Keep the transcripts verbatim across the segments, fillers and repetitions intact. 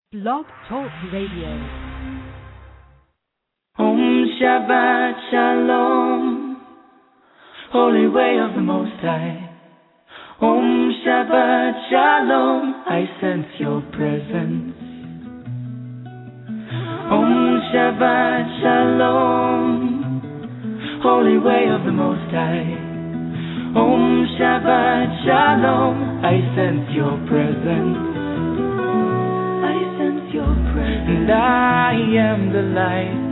Blog Talk Radio. Om Shabbat Shalom, Holy Way of the Most High. Om Shabbat Shalom, I sense your presence. Om Shabbat Shalom, Holy Way of the Most High. Om Shabbat Shalom, I sense your presence. And I am the light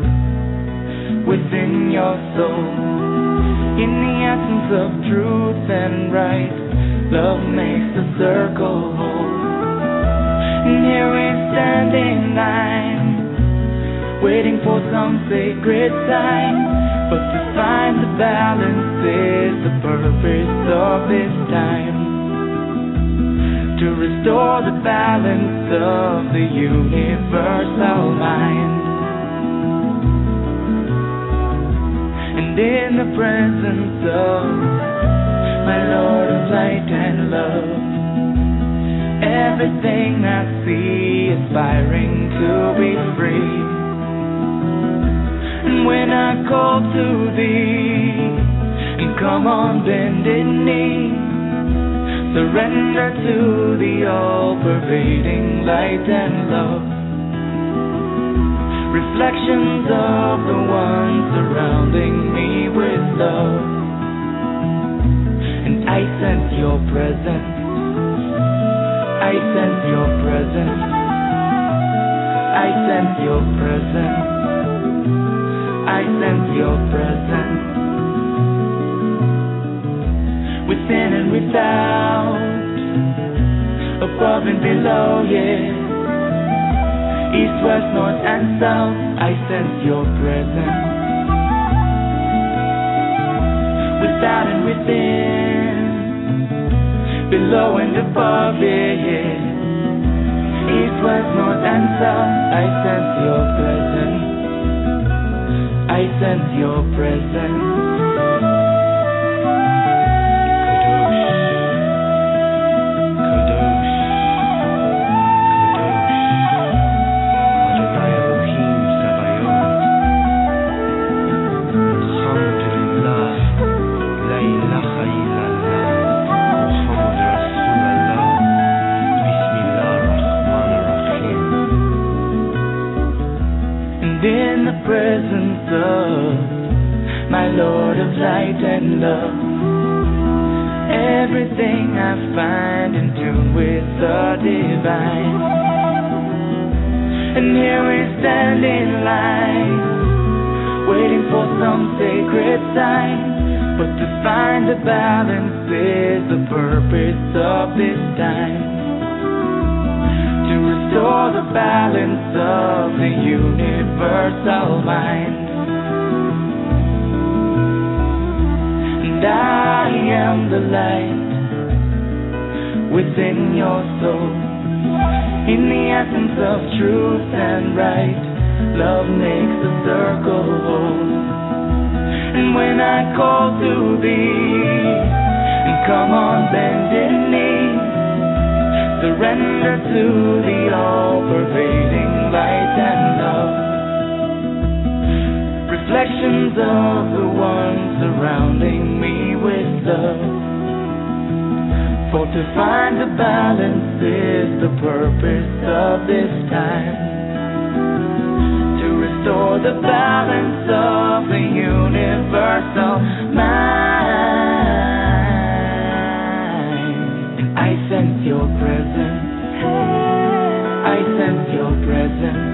within your soul. In the essence of truth and right, love makes the circle whole. And here we stand in line, waiting for some sacred sign. But to find the balance is the purpose of this time. To restore the balance of the universal mind. And in the presence of my Lord of light and love, everything I see aspiring to be free. And when I call to thee, and come on bended knee, surrender to the all-pervading light and love. Reflections of the one surrounding me with love. And I sense your presence. I sense your presence. I sense your presence. I sense your presence. Within and without, above and below, yeah. East, west, north and south, I sense your presence. Without and within, below and above, yeah, yeah. East, west, north and south, I sense your presence. I sense your presence. Presence of my Lord of light and love, everything I find in tune with the divine. And here we stand in line, waiting for some sacred sign. But to find the balance is the purpose of this time. To restore the balance of the universal mind. And I am the light within your soul. In the essence of truth and right, love makes the circle whole. And when I call to thee, and come on bended knee, surrender to the all-pervading light and love. Reflections of the one surrounding me with love. For to find the balance is the purpose of this time. To restore the balance of the universal mind. And I sense your presence. I sense your presence.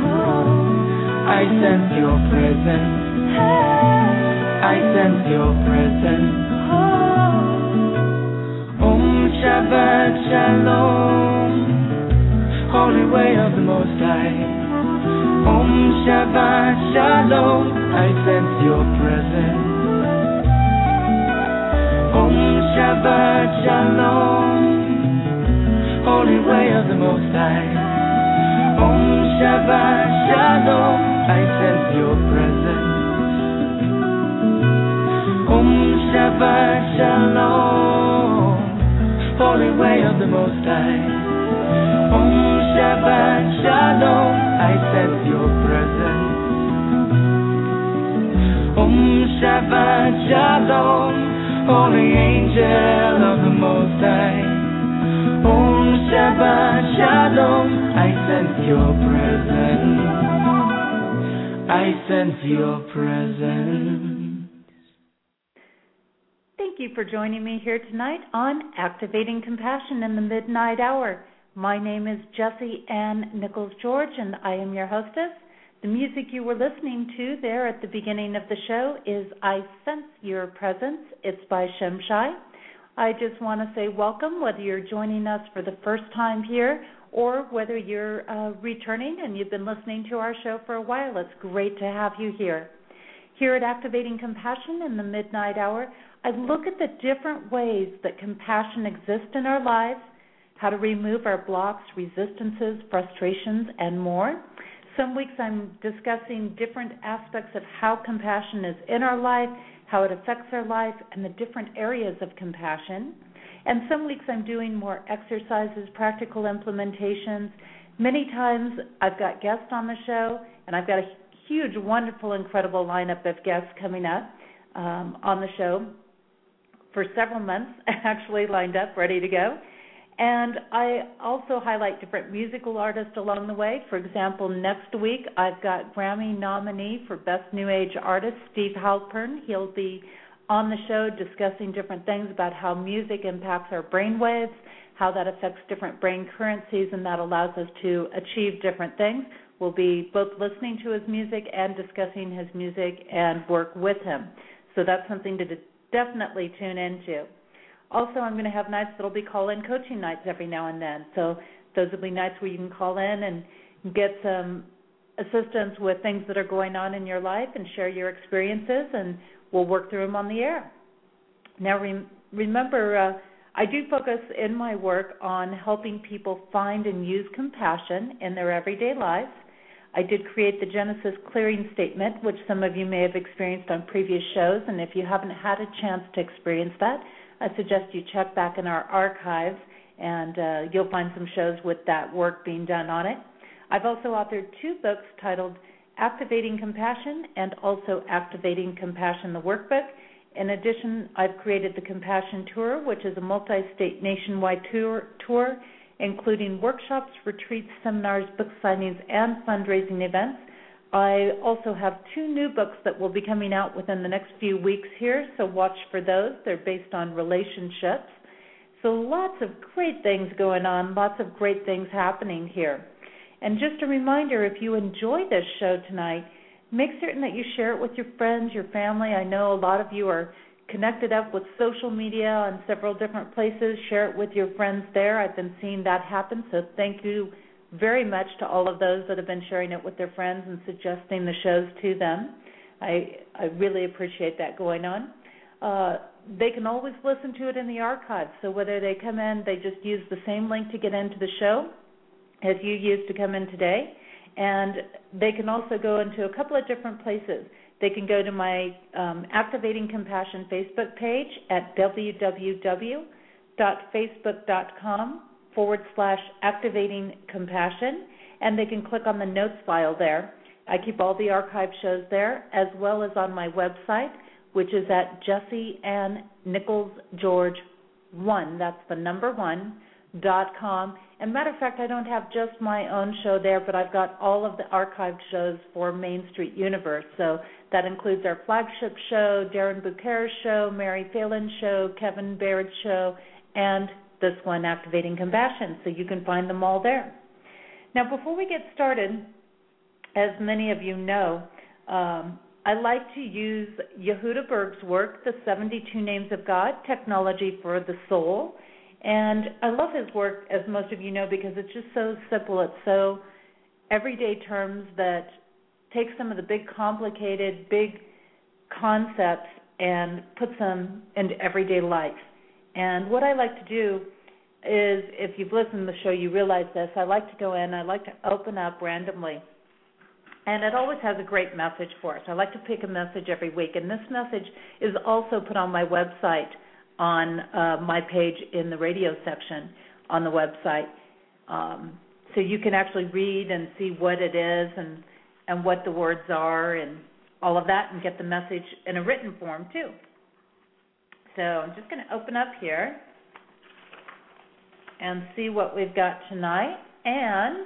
I sense your presence. I sense your presence. Om Shabbat Shalom, Holy Way of the Most High. Om Shabbat Shalom, I sense your presence. Om Shabbat Shalom, Holy Way of the Most High. Om Shabbat Shalom, I sense your presence. Om Shabbat Shalom, Holy Way of the Most High. Om Shabbat Shabbat Shalom, Holy Angel of the Most High. Om Shabbat Shalom, I sense your presence. I sense your presence. Thank you for joining me here tonight on Activating Compassion in the Midnight Hour. My name is Jessie Ann Nichols-George, and I am your hostess. The music you were listening to there at the beginning of the show is I Sense Your Presence. It's by Shemshai. I just want to say welcome, whether you're joining us for the first time here or whether you're uh, returning and you've been listening to our show for a while. It's great to have you here. Here at Activating Compassion in the Midnight Hour, I look at the different ways that compassion exists in our lives, how to remove our blocks, resistances, frustrations, and more. Some weeks I'm discussing different aspects of how compassion is in our life, how it affects our life, and the different areas of compassion. And some weeks I'm doing more exercises, practical implementations. Many times I've got guests on the show, and I've got a huge, wonderful, incredible lineup of guests coming up um, on the show for several months, actually lined up, ready to go. And I also highlight different musical artists along the way. For example, next week I've got Grammy nominee for Best New Age Artist, Steve Halpern. He'll be on the show discussing different things about how music impacts our brain waves, how that affects different brain currencies, and that allows us to achieve different things. We'll be both listening to his music and discussing his music and work with him. So that's something to definitely tune into. Also, I'm going to have nights that will be call-in coaching nights every now and then. So those will be nights where you can call in and get some assistance with things that are going on in your life and share your experiences, and we'll work through them on the air. Now, re- remember, uh, I do focus in my work on helping people find and use compassion in their everyday lives. I did create the Genesis Clearing Statement, which some of you may have experienced on previous shows, and if you haven't had a chance to experience that, I suggest you check back in our archives, and uh, you'll find some shows with that work being done on it. I've also authored two books titled Activating Compassion and also Activating Compassion, the Workbook. In addition, I've created the Compassion Tour, which is a multi-state nationwide tour, tour including workshops, retreats, seminars, book signings, and fundraising events. I also have two new books that will be coming out within the next few weeks here, so watch for those. They're based on relationships. So lots of great things going on, lots of great things happening here. And just a reminder, if you enjoy this show tonight, make certain that you share it with your friends, your family. I know a lot of you are connected up with social media on several different places. Share it with your friends there. I've been seeing that happen, so thank you very much to all of those that have been sharing it with their friends and suggesting the shows to them. I I really appreciate that going on. Uh, they can always listen to it in the archives, so whether they come in, they just use the same link to get into the show as you used to come in today, and they can also go into a couple of different places. They can go to my um, Activating Compassion Facebook page at www.facebook.com forward slash activating compassion, and they can click on the notes file there. I keep all the archive shows there, as well as on my website, which is at Jessie Ann Nichols George one, that's the number one, dot com. And matter of fact, I don't have just my own show there, but I've got all of the archived shows for Main Street Universe. So that includes our flagship show, Darren Bucher's show, Mary Phalen's show, Kevin Baird's show, and this one, Activating Compassion, so you can find them all there. Now, before we get started, as many of you know, um, I like to use Yehuda Berg's work, The seventy-two Names of God, Technology for the Soul, and I love his work, as most of you know, because it's just so simple. It's so everyday terms that take some of the big, complicated, big concepts and puts them into everyday life. And what I like to do is, if you've listened to the show, you realize this, I like to go in, I like to open up randomly. And it always has a great message for us. I like to pick a message every week. And this message is also put on my website, on uh, my page in the radio section on the website. Um, so you can actually read and see what it is and, and what the words are and all of that and get the message in a written form too. So I'm just going to open up here and see what we've got tonight. And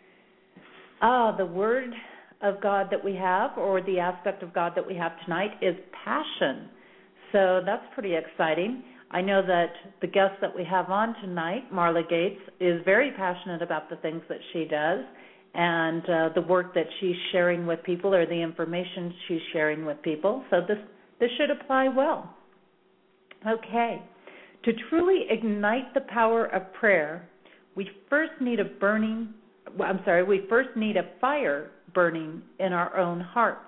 ah, the word of God that we have, or the aspect of God that we have tonight, is passion. So that's pretty exciting. I know that the guest that we have on tonight, Marla Gates, is very passionate about the things that she does and uh, the work that she's sharing with people, or the information she's sharing with people. So this, this should apply well. Okay. To truly ignite the power of prayer, we first need a burning, I'm sorry, we first need a fire burning in our own hearts.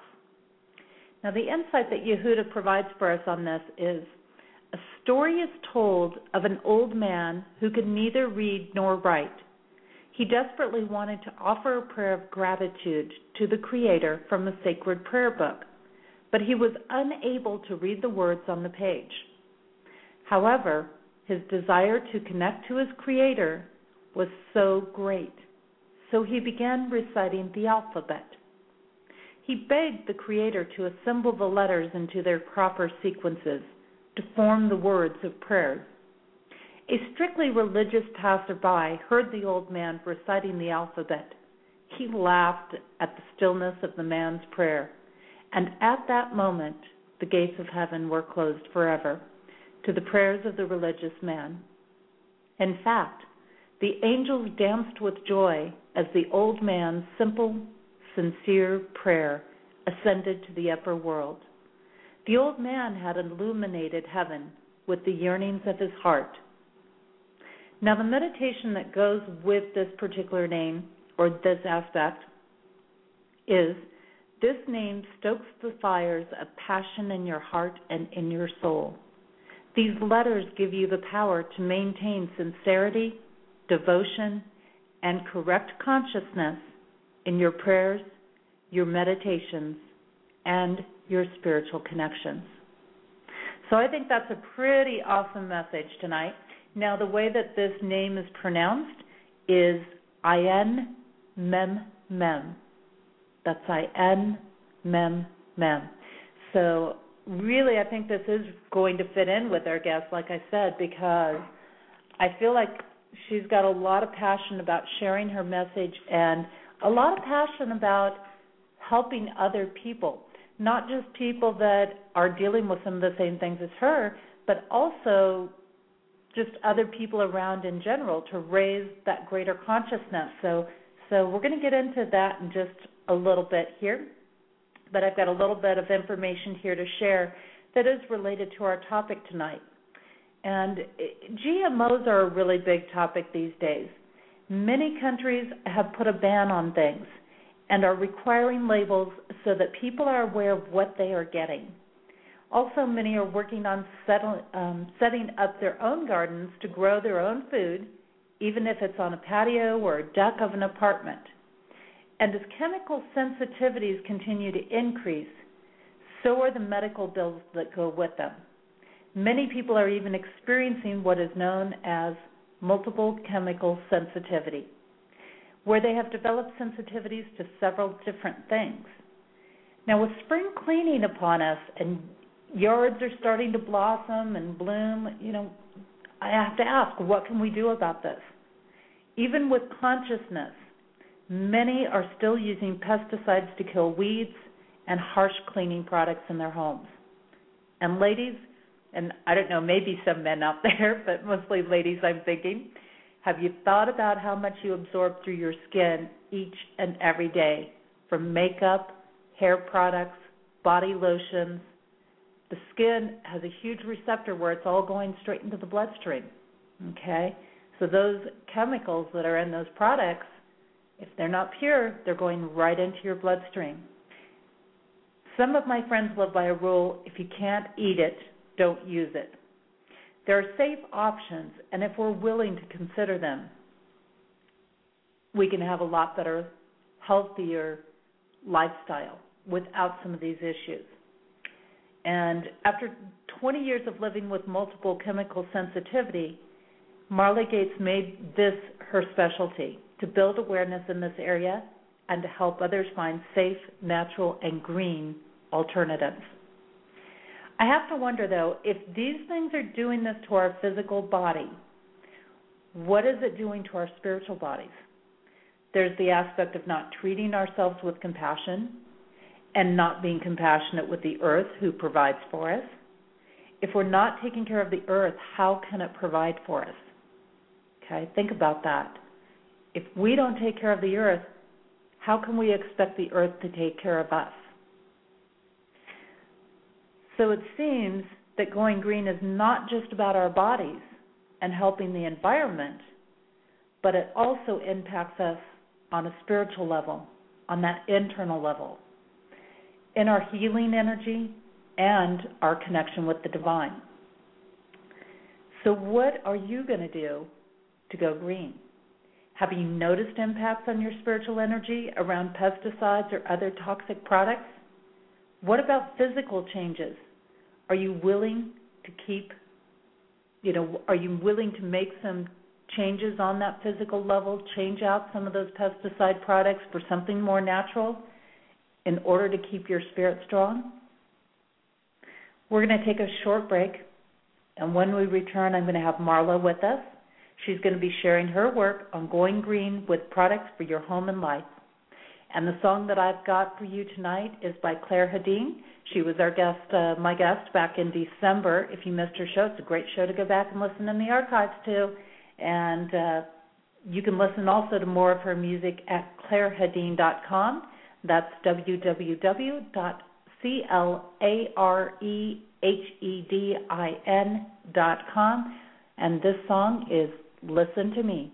Now, the insight that Yehuda provides for us on this is, a story is told of an old man who could neither read nor write. He desperately wanted to offer a prayer of gratitude to the Creator from a sacred prayer book, but he was unable to read the words on the page. However, his desire to connect to his Creator was so great, so he began reciting the alphabet. He begged the Creator to assemble the letters into their proper sequences to form the words of prayers. A strictly religious passerby heard the old man reciting the alphabet. He laughed at the stillness of the man's prayer, and at that moment the gates of heaven were closed forever to the prayers of the religious man. In fact, the angels danced with joy as the old man's simple, sincere prayer ascended to the upper world. The old man had illuminated heaven with the yearnings of his heart. Now, the meditation that goes with this particular name, or this aspect, is, this name stokes the fires of passion in your heart and in your soul. These letters give you the power to maintain sincerity, devotion, and correct consciousness in your prayers, your meditations, and your spiritual connections. So I think that's a pretty awesome message tonight. Now, the way that this name is pronounced is Ayin Mem Mem. That's Ayin Mem Mem. So really, I think this is going to fit in with our guest, like I said, because I feel like she's got a lot of passion about sharing her message and a lot of passion about helping other people, not just people that are dealing with some of the same things as her, but also just other people around in general to raise that greater consciousness. So, so we're going to get into that in just a little bit here, but I've got a little bit of information here to share that is related to our topic tonight. And G M Os are a really big topic these days. Many countries have put a ban on things and are requiring labels so that people are aware of what they are getting. Also, many are working on settle, um, setting up their own gardens to grow their own food, even if it's on a patio or a deck of an apartment. And as chemical sensitivities continue to increase, so are the medical bills that go with them. Many people are even experiencing what is known as multiple chemical sensitivity, where they have developed sensitivities to several different things. Now, with spring cleaning upon us and yards are starting to blossom and bloom, you know, I have to ask, what can we do about this? Even with consciousness, many are still using pesticides to kill weeds and harsh cleaning products in their homes. And ladies, and I don't know, maybe some men out there, but mostly ladies I'm thinking, have you thought about how much you absorb through your skin each and every day, from makeup, hair products, body lotions? The skin has a huge receptor where it's all going straight into the bloodstream, okay? So those chemicals that are in those products, if they're not pure, they're going right into your bloodstream. Some of my friends live by a rule, if you can't eat it, don't use it. There are safe options, and if we're willing to consider them, we can have a lot better, healthier lifestyle without some of these issues. And after twenty years of living with multiple chemical sensitivity, Marla Gates made this her specialty, to build awareness in this area and to help others find safe, natural, and green alternatives. I have to wonder, though, if these things are doing this to our physical body, what is it doing to our spiritual bodies? There's the aspect of not treating ourselves with compassion and not being compassionate with the earth who provides for us. If we're not taking care of the earth, how can it provide for us? Okay, think about that. If we don't take care of the earth, how can we expect the earth to take care of us? So it seems that going green is not just about our bodies and helping the environment, but it also impacts us on a spiritual level, on that internal level, in our healing energy and our connection with the divine. So what are you going to do to go green? Have you noticed impacts on your spiritual energy around pesticides or other toxic products? What about physical changes? Are you willing to keep, you know, are you willing to make some changes on that physical level, change out some of those pesticide products for something more natural in order to keep your spirit strong? We're going to take a short break, and when we return, I'm going to have Marla with us. She's going to be sharing her work on going green with products for your home and life. And the song that I've got for you tonight is by Claire Hedin. She was our guest, uh, my guest back in December. If you missed her show, it's a great show to go back and listen in the archives to. And uh, you can listen also to more of her music at claire hedin dot com. That's w w w dot clare-hedin dot com. And this song is Listen to Me.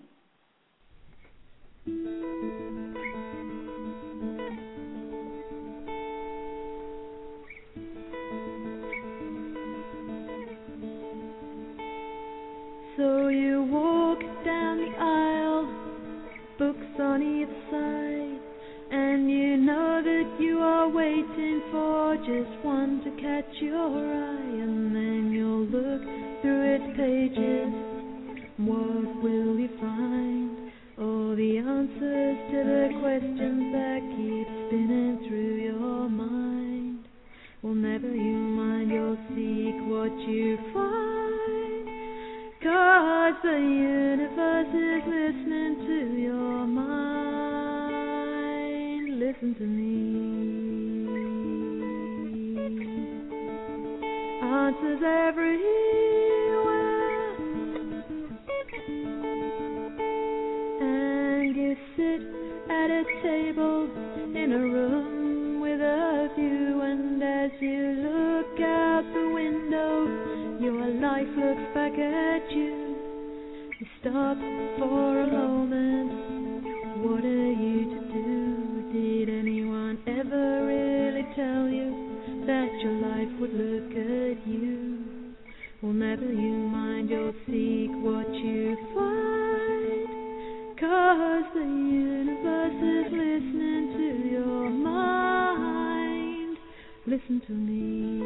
So you walk down the aisle, books on each side, and you know that you are waiting for just one to catch your eye, and then you'll look through its pages. What will you find? All the answers to the questions that keep spinning through your mind. Well, never you mind, you'll seek what you find, 'cause the universe is listening to your mind. Listen to me. Answers everywhere, and you sit at a table in a room with a view, and as you look out the window, your life looks back at you. You stop for a moment. What are you to do? Did anyone ever really tell you that your life would look at you? Well, never you mind, you'll seek what you find, 'cause the universe is listening to your mind. Listen to me.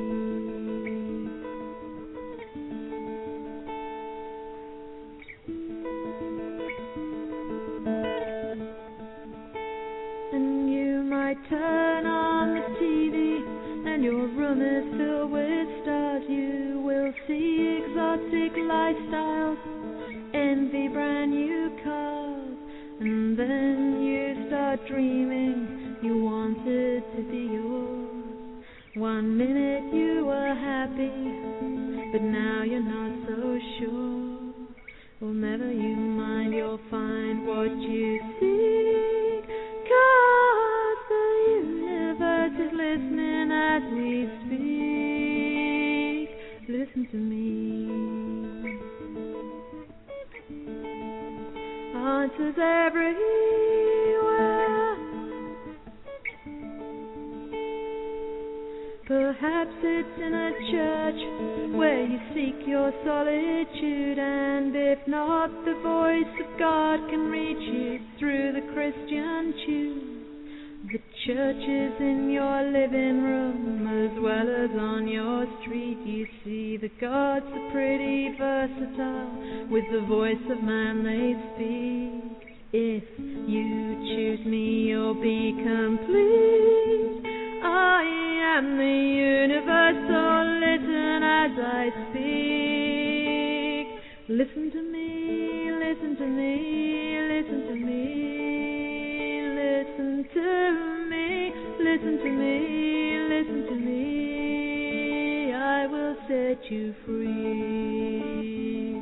And you might turn on the T V, and your room is filled with stars. You will see exotic lifestyles, envy brand new cars, and then you start dreaming you wanted to be yours. One minute you were happy, but now you're not so sure. Well, never you mind, you'll find what you seek, 'cause the universe is listening as we speak. Listen to me. Answers everywhere. Perhaps it's in a church where you seek your solitude, and if not, the voice of God can reach you through the Christian tune. The church is in your living room as well as on your street. You see, the gods are pretty versatile, with the voice of man they speak. If you choose me, you'll be complete. I am the set you free.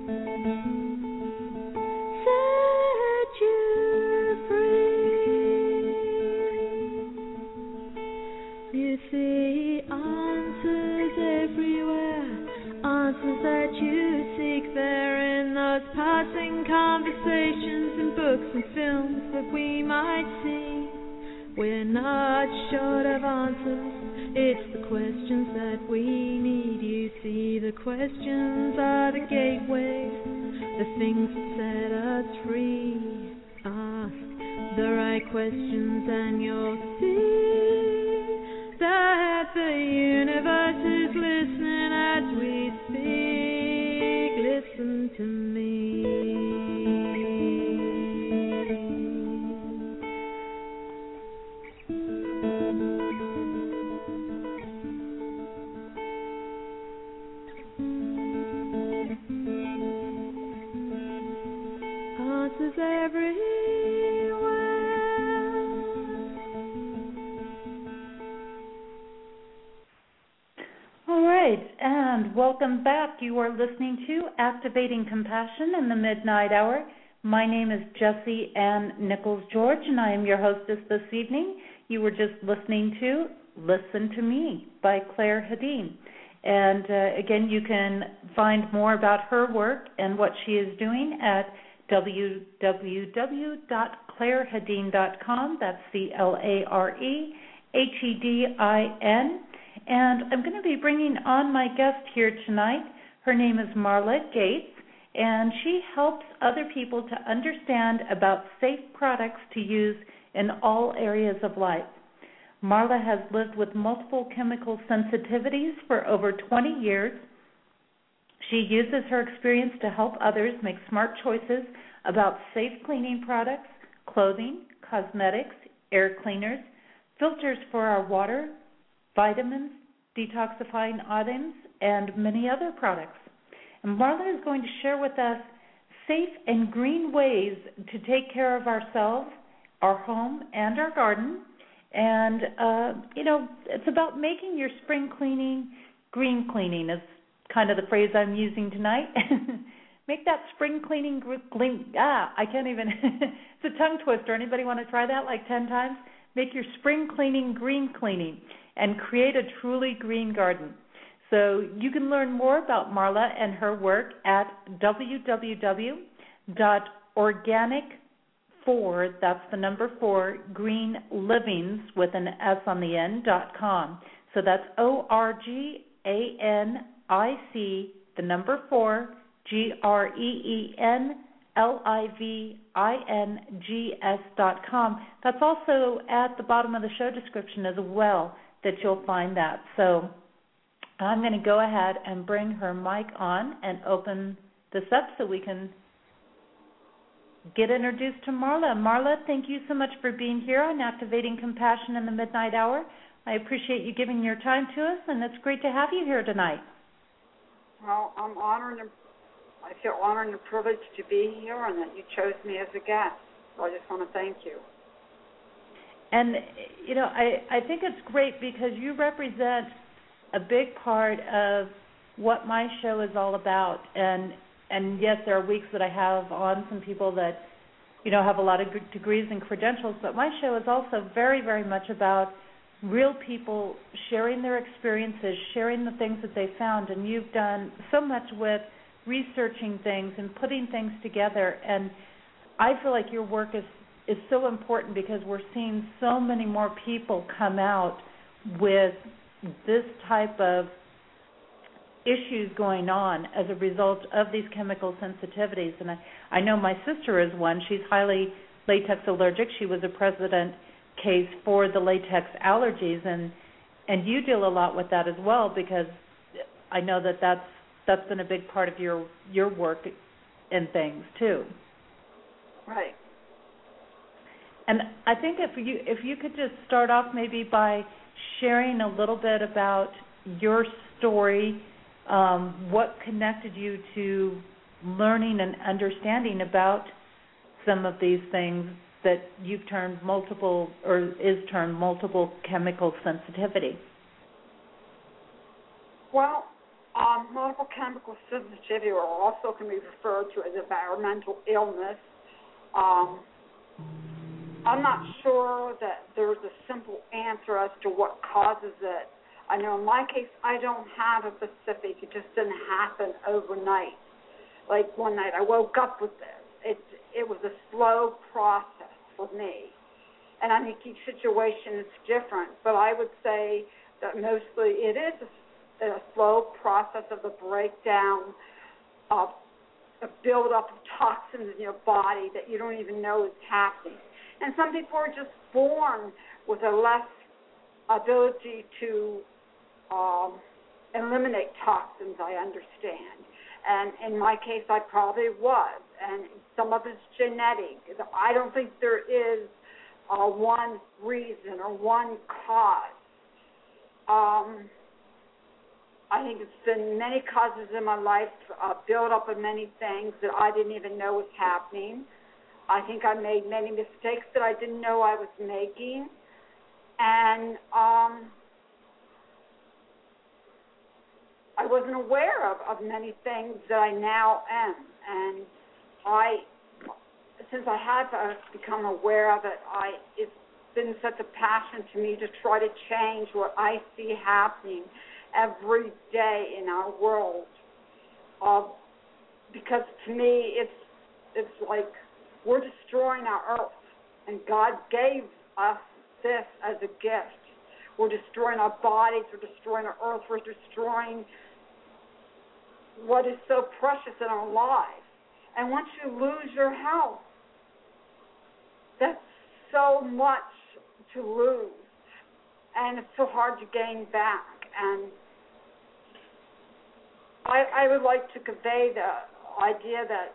Set you free. You see answers everywhere, answers that you seek there in those passing conversations in books and films that we might see. We're not short of answers, it's the questions that we need. You see, the questions are the gateways, the things that set us free. Ask the right questions and you'll see that the universe is listening as we speak. Listen to me. Answers everywhere. All right, and welcome back. You are listening to Activating Compassion in the Midnight Hour. My name is Jessie Ann Nichols George, and I am your hostess this evening. You were just listening to Listen to Me by Claire Hedin. And uh, again, you can find more about her work and what she is doing at w w w dot claire hedin dot com. That's C L A R E H E D I N. And I'm going to be bringing on my guest here tonight. Her name is Marla Gates, and she helps other people to understand about safe products to use in all areas of life. Marla has lived with multiple chemical sensitivities for over twenty years. She uses her experience to help others make smart choices about safe cleaning products, clothing, cosmetics, air cleaners, filters for our water, vitamins, detoxifying items, and many other products. And Marla is going to share with us safe and green ways to take care of ourselves, our home, and our garden. And, uh, you know, it's about making your spring cleaning green cleaning is kind of the phrase I'm using tonight. Make that spring cleaning green. Ah, I can't even. It's a tongue twister. Anybody want to try that like ten times? Make your spring cleaning green cleaning and create a truly green garden. So you can learn more about Marla and her work at w w w dot organic four, that's the number four, green livings with an S on the end, dot com. So that's O R G A N I C, the number four, G R E E N L I V I N G S dot com. That's also at the bottom of the show description as well, that you'll find that. So I'm going to go ahead and bring her mic on and open this up so we can get introduced to Marla. Marla, thank you so much for being here on Activating Compassion in the Midnight Hour. I appreciate you giving your time to us, and it's great to have you here tonight. Well, I'm honored and I feel honored and privileged to be here and that you chose me as a guest. So I just want to thank you. And, you know, I, I think it's great because you represent a big part of what my show is all about. And, and yes, there are weeks that I have on some people that, you know, have a lot of degrees and credentials, but my show is also very, very much about real people sharing their experiences, sharing the things that they found. And you've done so much with researching things and putting things together. And I feel like your work is, is so important because we're seeing so many more people come out with this type of issues going on as a result of these chemical sensitivities. And I, I know my sister is one. She's highly latex allergic. She was a president case for the latex allergies, and and you deal a lot with that as well, because I know that that's that's been a big part of your your work and things too. Right. And I think if you if you could just start off maybe by sharing a little bit about your story, um, what connected you to learning and understanding about some of these things that you've termed multiple, or is termed multiple chemical sensitivity. Well, Um, multiple chemical sensitivity, or also can be referred to as environmental illness. Um, I'm not sure that there's a simple answer as to what causes it. I know in my case, I don't have a specific. It just didn't happen overnight. Like one night, I woke up with this. It it was a slow process for me, and I think each situation is different. But I would say that mostly it is a, a slow process of the breakdown of a buildup of toxins in your body that you don't even know is happening. And some people are just born with a less ability to um, eliminate toxins, I understand. And in my case, I probably was. And some of it's genetic. I don't think there is uh, one reason or one cause. Um, I think it's been many causes in my life, uh, build up of many things that I didn't even know was happening. I think I made many mistakes that I didn't know I was making. And um, I wasn't aware of, of many things that I now am. And I, since I have uh, become aware of it, I it's been such a passion to me to try to change what I see happening every day in our world. Uh, because to me, it's it's like we're destroying our earth, and God gave us this as a gift. We're destroying our bodies, we're destroying our earth, we're destroying what is so precious in our lives. And once you lose your health, that's so much to lose, and it's so hard to gain back. And I, I would like to convey the idea that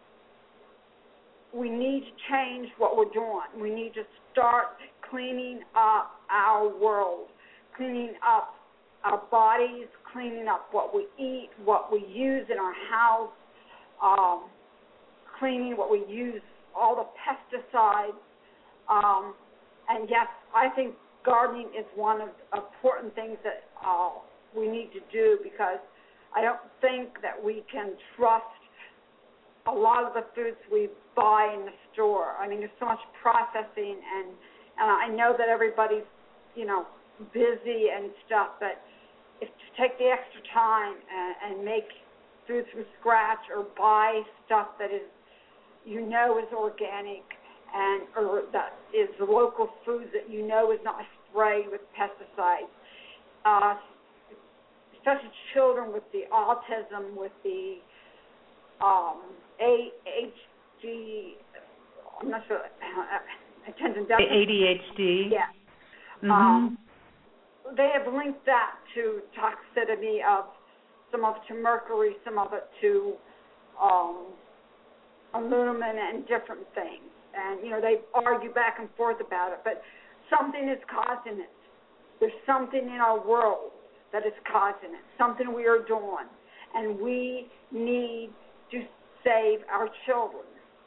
we need to change what we're doing. We need to start cleaning up our world, cleaning up our bodies, cleaning up what we eat, what we use in our house, um, cleaning what we use, all the pesticides. Um, and yes, I think gardening is one of the important things that uh, we need to do, because I don't think that we can trust a lot of the foods we buy in the store. I mean, there's so much processing, and, and I know that everybody's, you know, busy and stuff, but if to take the extra time and, and make food from scratch, or buy stuff that is, you know, is organic, and or that is the local foods that you know is not sprayed with pesticides, uh, especially children with the autism, with the um, A H D, I'm not sure, attention deficit. A D H D. Yeah. Mm-hmm. Um, they have linked that to toxicity of some of it to mercury, some of it to um, aluminum and different things. And, you know, they argue back and forth about it, but something is causing it. There's something in our world that is causing it, something we are doing, and we need to save our children.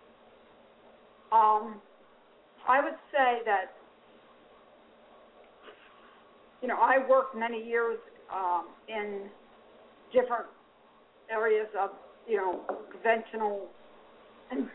Um, I would say that, you know, I worked many years um, in different areas of, you know, conventional and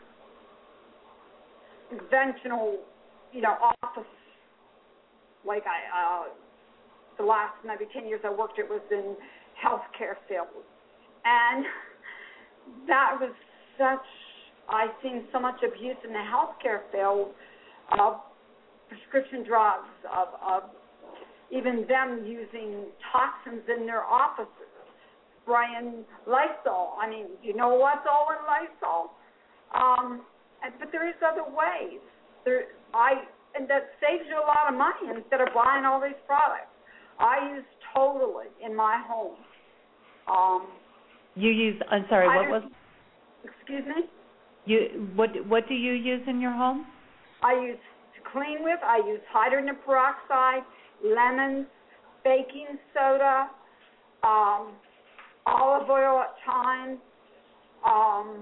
conventional, you know, office. Like I, uh, the last maybe ten years I worked, it was in healthcare field, and that was such. I've seen so much abuse in the healthcare field of prescription drugs, of, of even them using toxins in their offices, spraying Lysol. I mean, you know what's all in Lysol? Um, and, but there is other ways. There, I and that saves you a lot of money instead of buying all these products. I use Totally in my home. Um, you use? I'm sorry. I What was? Excuse me. You what? What do you use in your home? I use to clean with. I use hydrogen peroxide, lemons, baking soda, um, olive oil at times. Um,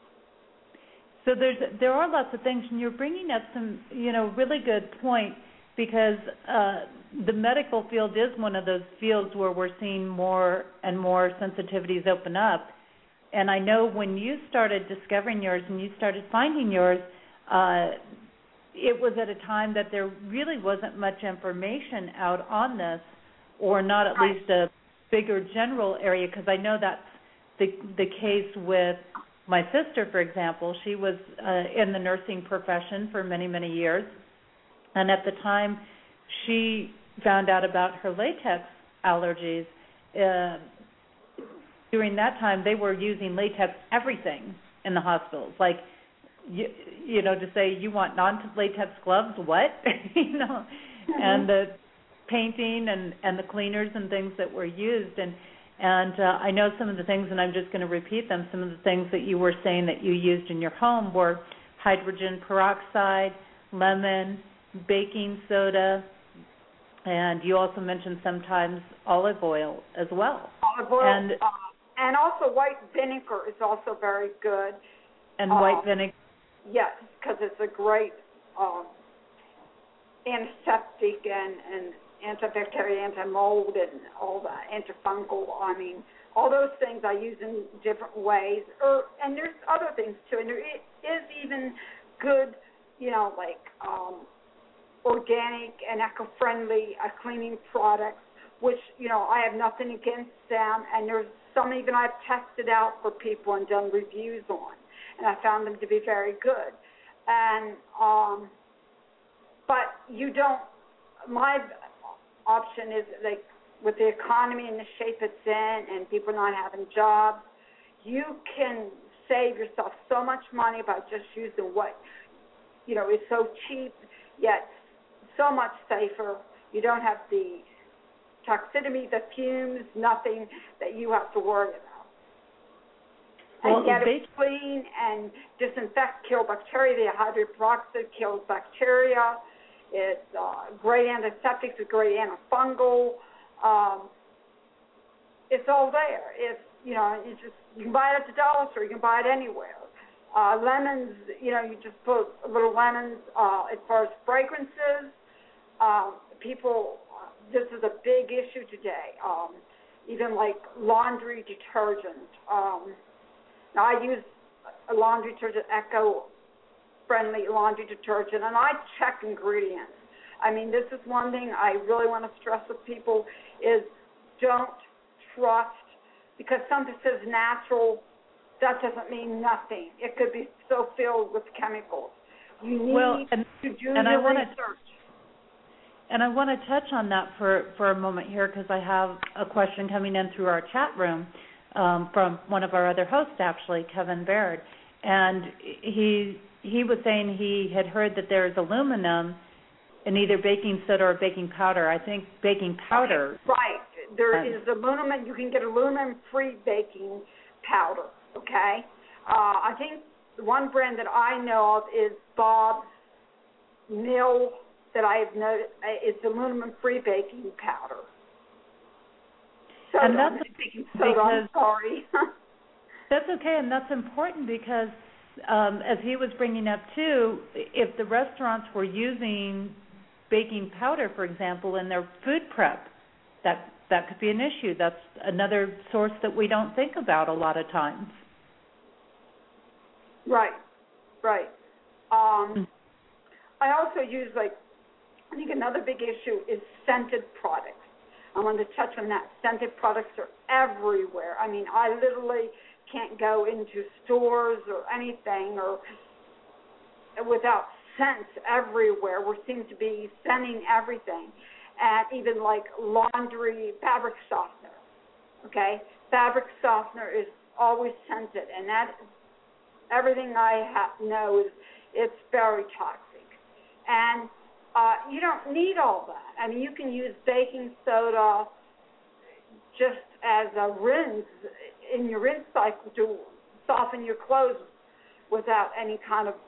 So there's there are lots of things, and you're bringing up some, you know, really good points. because uh, the medical field is one of those fields where we're seeing more and more sensitivities open up. And I know when you started discovering yours and you started finding yours, uh, it was at a time that there really wasn't much information out on this, or not at least a bigger general area, because I know that's the, the case with my sister, for example. She was uh, in the nursing profession for many, many years, and at the time she found out about her latex allergies, uh, during that time they were using latex everything in the hospitals. Like, you, you know, to say you want non-latex gloves, what? you know, mm-hmm. and the painting and, and the cleaners and things that were used. And, and uh, I know some of the things, and I'm just going to repeat them, some of the things that you were saying that you used in your home were hydrogen peroxide, lemon, baking soda, and you also mentioned sometimes olive oil as well. Olive oil, and, uh, and also white vinegar is also very good. And um, white vinegar? Yes, because it's a great um, antiseptic and, and antibacterial, anti-mold, and all that, antifungal. I mean, all those things I use in different ways. Or, and there's other things, too. And there is even good, you know, like um, organic and eco-friendly uh, cleaning products, which, you know, I have nothing against them. And there's some even I've tested out for people and done reviews on. And I found them to be very good. And, um, but you don't, my option is, like, with the economy and the shape it's in and people not having jobs, you can save yourself so much money by just using what, you know, is so cheap, yet so much safer. You don't have the toxicity, the fumes, nothing that you have to worry about. Well, and get they, it clean and disinfect, kill bacteria. The hydrogen peroxide kills bacteria. It's uh, great antiseptic. It's a great antifungal. Um, it's all there. It's, you know, you just you can buy it at the dollar store. You can buy it anywhere. Uh, lemons, you know, you just put a little lemons. Uh, as far as fragrances, um, people, uh, this is a big issue today. Um, even like laundry detergent. Um, Now, I use a laundry detergent, eco-friendly laundry detergent, and I check ingredients. I mean, this is one thing I really want to stress with people is don't trust, because something says natural, that doesn't mean nothing. It could be so filled with chemicals. You need well, and, to do and your I wanna, research. And I want to touch on that for, for a moment here, because I have a question coming in through our chat room. Um, from one of our other hosts, actually, Kevin Baird, and he he was saying he had heard that there's aluminum in either baking soda or baking powder. I think baking powder. Okay, right. There um, is aluminum. You can get aluminum-free baking powder, okay? Uh, I think the one brand that I know of is Bob's Mill that I've noticed. It's aluminum-free baking powder. Soda. And that's soda, because, I'm sorry. That's okay, and that's important because, um, as he was bringing up too, if the restaurants were using baking powder, for example, in their food prep, that that could be an issue. That's another source that we don't think about a lot of times. Right, right. Um, I also use, like, I think another big issue is scented products. I want to touch on that. Scented products are everywhere. I mean, I literally can't go into stores or anything or without scents everywhere. We seem to be scenting everything. And even like laundry fabric softener, okay? Fabric softener is always scented, and that everything I ha- know is it's very toxic. And Uh, you don't need all that. I mean, you can use baking soda just as a rinse in your rinse cycle to soften your clothes without any kind of,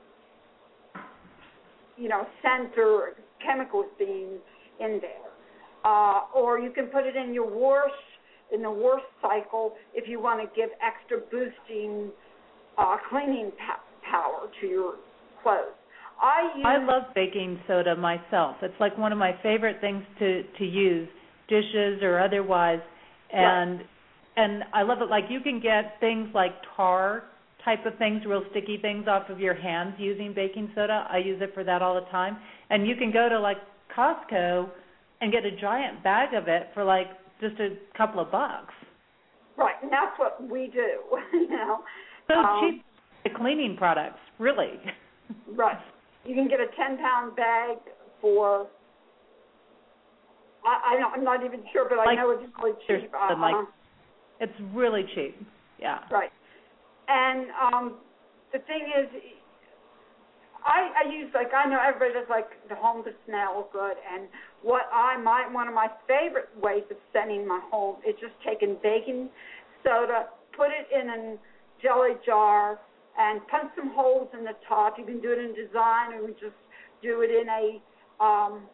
you know, scent or chemicals being in there. Uh, or you can put it in your wash, in the wash cycle if you want to give extra boosting uh, cleaning pa- power to your clothes. I use. I love baking soda myself. It's like one of my favorite things to to use, dishes or otherwise, and right. and I love it. Like you can get things like tar type of things, real sticky things off of your hands using baking soda. I use it for that all the time. And you can go to like Costco and get a giant bag of it for like just a couple of bucks. Right, and that's what we do, you know. So um, cheap, the cleaning products, really. Right. You can get a ten-pound bag for, I, I don't, I'm not even sure, but like, I know it's really cheap. Uh, like, it's really cheap, yeah. Right. And um, the thing is, I, I use, like, I know everybody does, like, the home to smell good, and what I, my, one of my favorite ways of scenting my home is just taking baking soda, put it in a jelly jar, and punch some holes in the top. You can do it in design, or we just do it in a, um,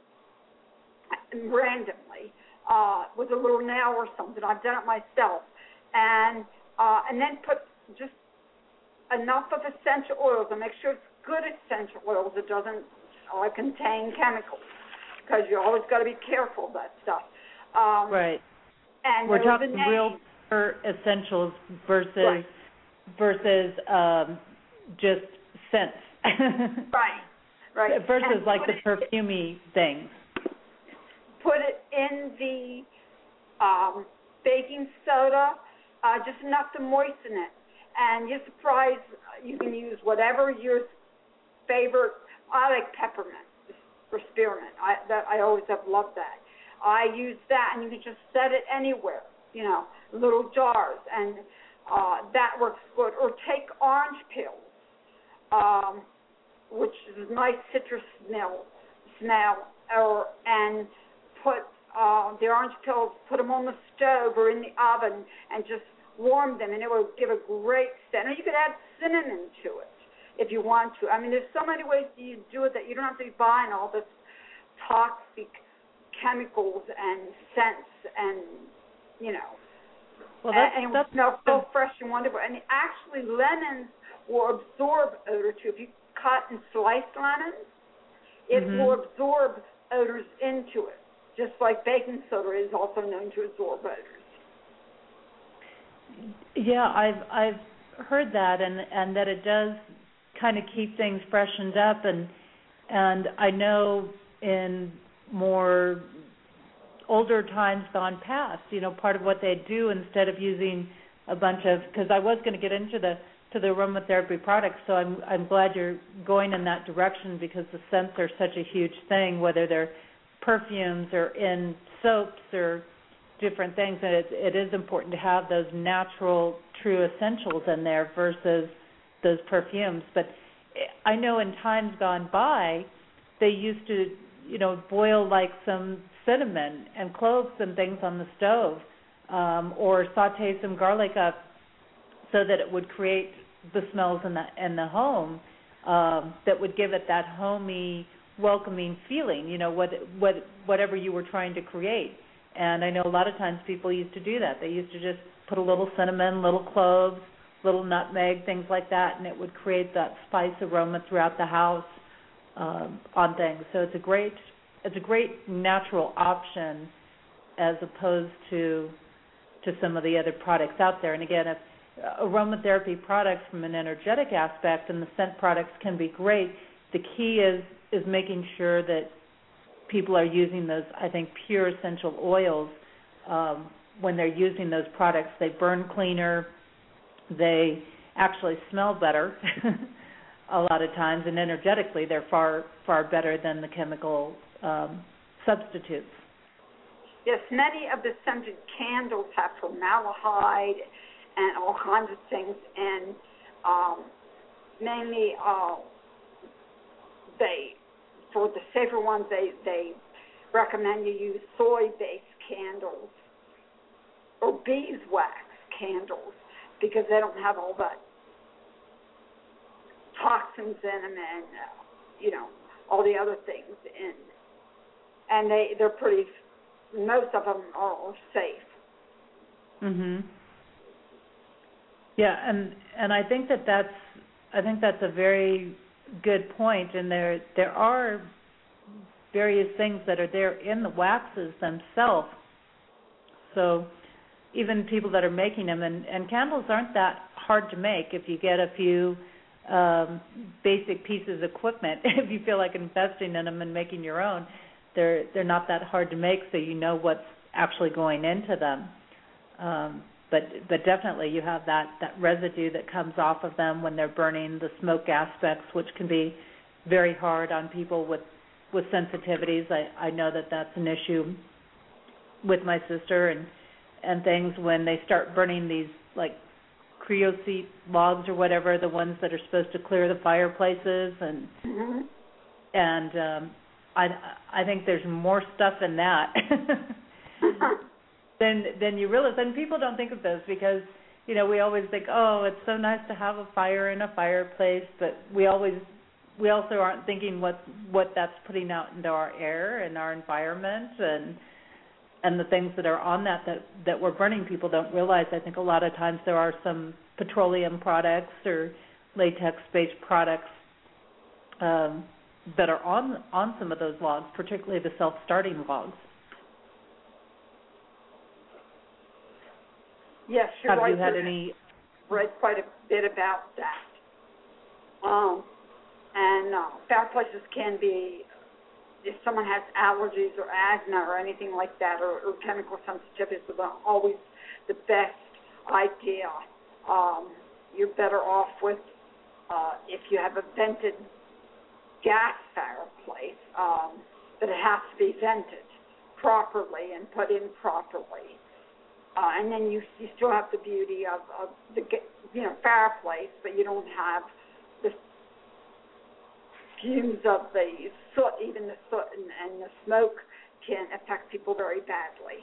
randomly, uh, with a little nail or something. I've done it myself. And, uh, and then put just enough of essential oils, and make sure it's good essential oils. It doesn't uh, contain chemicals, because you always got to be careful of that stuff. Um, right. And we're talking real essentials versus right. versus um, just scents. right. Right. Versus and like the it, perfumey things. Put it in the um, baking soda, uh, just enough to moisten it. And you're surprised you can use whatever your favorite. I like peppermint or spearmint. I that I always have loved that. I use that, and you can just set it anywhere. You know, little jars, and uh, that works good. Or take orange peels, um, which is a nice citrus smell, smell, or and put uh, the orange peels, put them on the stove or in the oven, and just warm them, and it will give a great scent. Or you could add cinnamon to it if you want to. I mean, there's so many ways you do it that you don't have to be buying all this toxic chemicals and scents, and you know, well, that's, and, and that's, it smells so fresh and wonderful. And actually, lemons will absorb odor too. If you cut and slice lemons, it mm-hmm. will absorb odors into it, just like baking soda is also known to absorb odors. Yeah, I've I've heard that, and and that it does kind of keep things freshened up, and and I know in more older times gone past, you know, part of what they do instead of using a bunch of, because I was going to get into the to the aromatherapy products, so I'm I'm glad you're going in that direction, because the scents are such a huge thing, whether they're perfumes or in soaps or different things, and it, it is important to have those natural, true essentials in there versus those perfumes. But I know in times gone by, they used to, you know, boil like some cinnamon and cloves and things on the stove, um, or saute some garlic up so that it would create the smells in the in the home um, that would give it that homey, welcoming feeling. You know, what what whatever you were trying to create. And I know a lot of times people used to do that. They used to just put a little cinnamon, little cloves, little nutmeg, things like that, and it would create that spice aroma throughout the house um, on things. So it's a great, it's a great natural option as opposed to to some of the other products out there. And again, if aromatherapy products from an energetic aspect and the scent products can be great, the key is is making sure that people are using those, I think, pure essential oils. Um, when they're using those products, they burn cleaner, they actually smell better a lot of times, and energetically they're far, far better than the chemical um, substitutes. Yes, many of the scented candles have formaldehyde and all kinds of things, and um, mainly uh, they for the safer ones, they, they recommend you use soy-based candles or beeswax candles, because they don't have all that toxins in them and, uh, you know, all the other things in. And they, they're pretty, most of them are, are safe. Mhm. Yeah, and and I think that that's I think that's a very good point, and there there are various things that are there in the waxes themselves. So even people that are making them, and, and candles aren't that hard to make if you get a few um, basic pieces of equipment. If you feel like investing in them and making your own, they're they're not that hard to make, so you know what's actually going into them. Um, but but definitely you have that, that residue that comes off of them when they're burning, the smoke aspects, which can be very hard on people with, with sensitivities. I, I know that that's an issue with my sister and, and things when they start burning these, like, creosote logs or whatever, the ones that are supposed to clear the fireplaces. And, mm-hmm. and um, I, I think there's more stuff in that than, than you realize. And people don't think of those because, you know, we always think, oh, it's so nice to have a fire in a fireplace, but we always we also aren't thinking what what that's putting out into our air and our environment and and the things that are on that, that that we're burning. People don't realize. I think a lot of times there are some petroleum products or latex-based products um, that are on on some of those logs, particularly the self-starting logs. Yes, you're Have right. you had any? Read quite a bit about that. Um, and uh, fireplaces can be, if someone has allergies or asthma or anything like that, or, or chemical sensitivities, is always the best idea. Um, you're better off with uh, if you have a vented gas fireplace, um, that it has to be vented properly and put in properly. Uh, and then you you still have the beauty of, of the you know fireplace, but you don't have the fumes of the soot. Even the soot and, and the smoke can affect people very badly.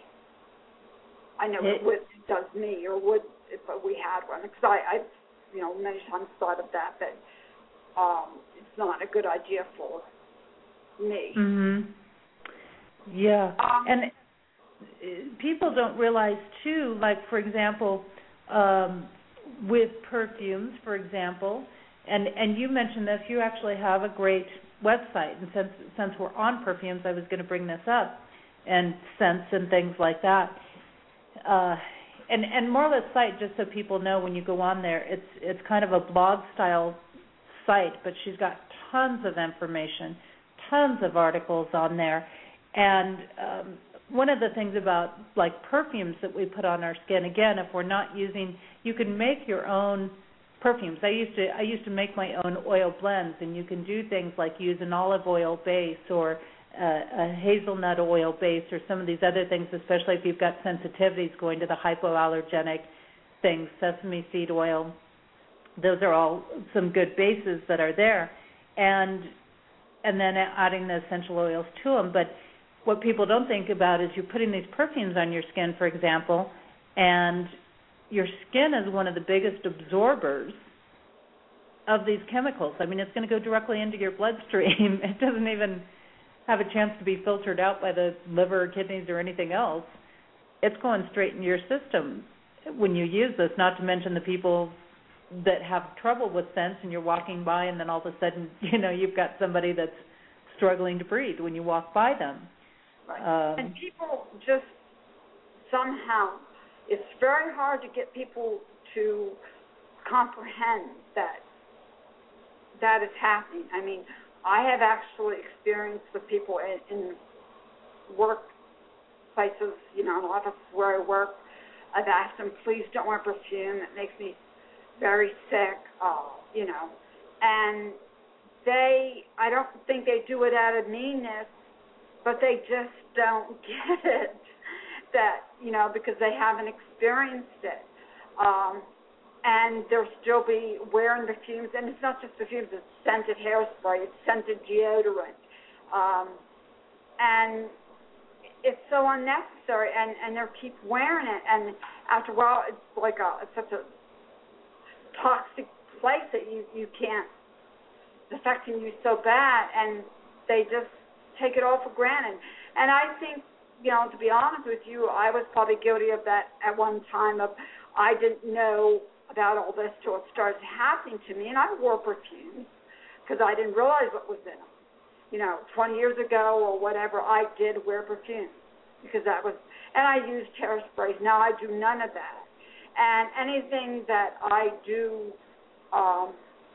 I know it, it would, does me, or would if we had one, because I I've you know many times thought of that, that um, it's not a good idea for me. Mm-hmm. Yeah, um, and people don't realize, too, like, for example, um, with perfumes, for example, and, and you mentioned this, you actually have a great website, and since since we're on perfumes, I was going to bring this up, and scents and things like that. Uh, and, and Marla's site, just so people know, when you go on there, it's it's kind of a blog-style site, but she's got tons of information, tons of articles on there, and um, one of the things about, like, perfumes that we put on our skin, again, if we're not using, you can make your own perfumes. I used to I used to make my own oil blends, and you can do things like use an olive oil base or a, a hazelnut oil base or some of these other things, especially if you've got sensitivities going to the hypoallergenic things, sesame seed oil. Those are all some good bases that are there. And, and then adding the essential oils to them. But what people don't think about is you're putting these perfumes on your skin, for example, and your skin is one of the biggest absorbers of these chemicals. I mean, it's going to go directly into your bloodstream. It doesn't even have a chance to be filtered out by the liver or kidneys or anything else. It's going straight into your system when you use this, not to mention the people that have trouble with scents and you're walking by and then all of a sudden, you know, you've got somebody that's struggling to breathe when you walk by them. Right. Um, and people just somehow, it's very hard to get people to comprehend that that is happening. I mean, I have actually experienced with people in, in work places, you know, in offices where I work. I've asked them, please don't wear perfume. It makes me very sick, uh, you know. And they, I don't think they do it out of meanness, but they just don't get it, that, you know, because they haven't experienced it. Um, and they'll still be wearing perfumes, and it's not just perfumes, it's scented hairspray, it's scented deodorant. Um, and it's so unnecessary, and, and they'll keep wearing it, and after a while it's like a, it's such a toxic place that you, you can't, it's affecting you so bad, and they just take it all for granted. And I think, you know, to be honest with you, I was probably guilty of that at one time. Of I didn't know about all this till it started happening to me, and I wore perfume because I didn't realize what was in them. You know, twenty years ago or whatever, I did wear perfume because that was, and I used hairsprays. Now I do none of that. And anything that I do um,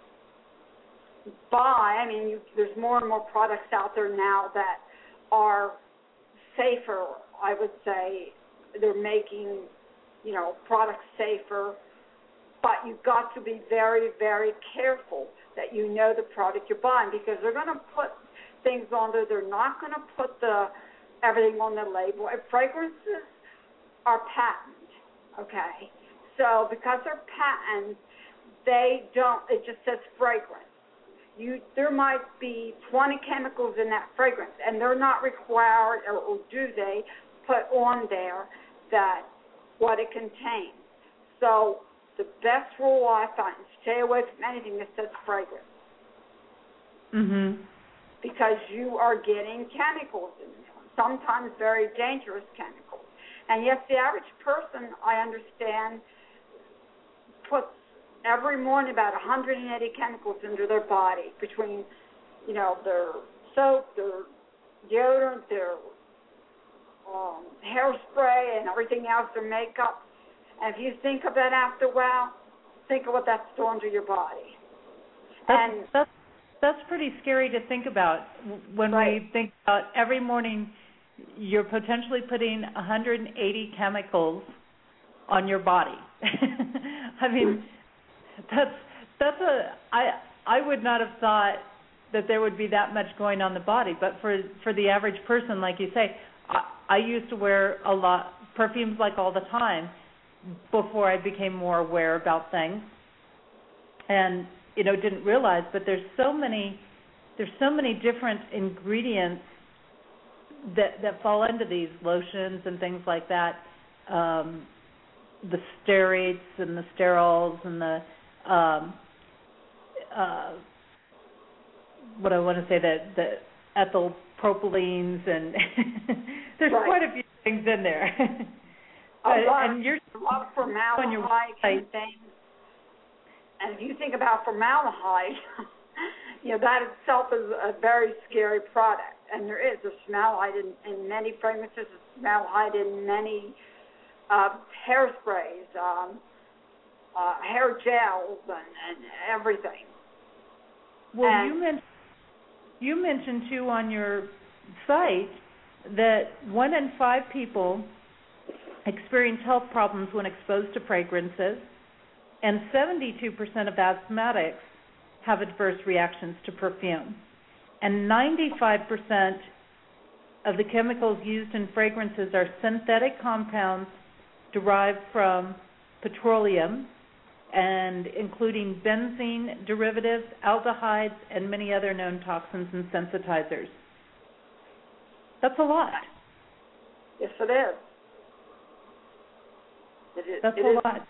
buy, I mean, you, there's more and more products out there now that are safer, I would say. They're making, you know, products safer, but you've got to be very, very careful that you know the product you're buying, because they're going to put things on there. They're not going to put the everything on the label. And fragrances are patented, okay? So because they're patented, they don't, it just says fragrance. You, there might be twenty chemicals in that fragrance, and they're not required, or, or do they, put on there that what it contains. So the best rule I find is stay away from anything that says fragrance. Mm-hmm. Because you are getting chemicals in there, sometimes very dangerous chemicals. And yes, the average person, I understand, puts every morning about one hundred eighty chemicals into their body, between, you know, their soap, their deodorant, their um, hairspray, and everything else, their makeup. And if you think of that after a while, think of what that's doing to your body. That's, and that's that's pretty scary to think about when right. we think about every morning you're potentially putting one hundred eighty chemicals on your body. I mean, that's that's a I I would not have thought that there would be that much going on in the body, but for for the average person, like you say, I, I used to wear a lot perfumes like all the time before I became more aware about things, and you know didn't realize. But there's so many there's so many different ingredients that that fall into these lotions and things like that. Um, the stearates and the sterols and the um, uh, what I want to say, that the ethyl propylenes, and there's right. quite a few things in there. a lot, and you're a lot of formaldehyde and things. And if you think about formaldehyde, you know, that itself is a very scary product. And there is. There's formaldehyde in, in many fragrances. There's formaldehyde in many uh, hairsprays, um, uh, hair gels, and, and everything. Well, and, you mentioned you mentioned too on your site that one in five people experience health problems when exposed to fragrances, and seventy-two percent of asthmatics have adverse reactions to perfume, and ninety-five percent of the chemicals used in fragrances are synthetic compounds derived from petroleum, and including benzene derivatives, aldehydes, and many other known toxins and sensitizers. That's a lot. Yes, it is. It is That's it a is. lot.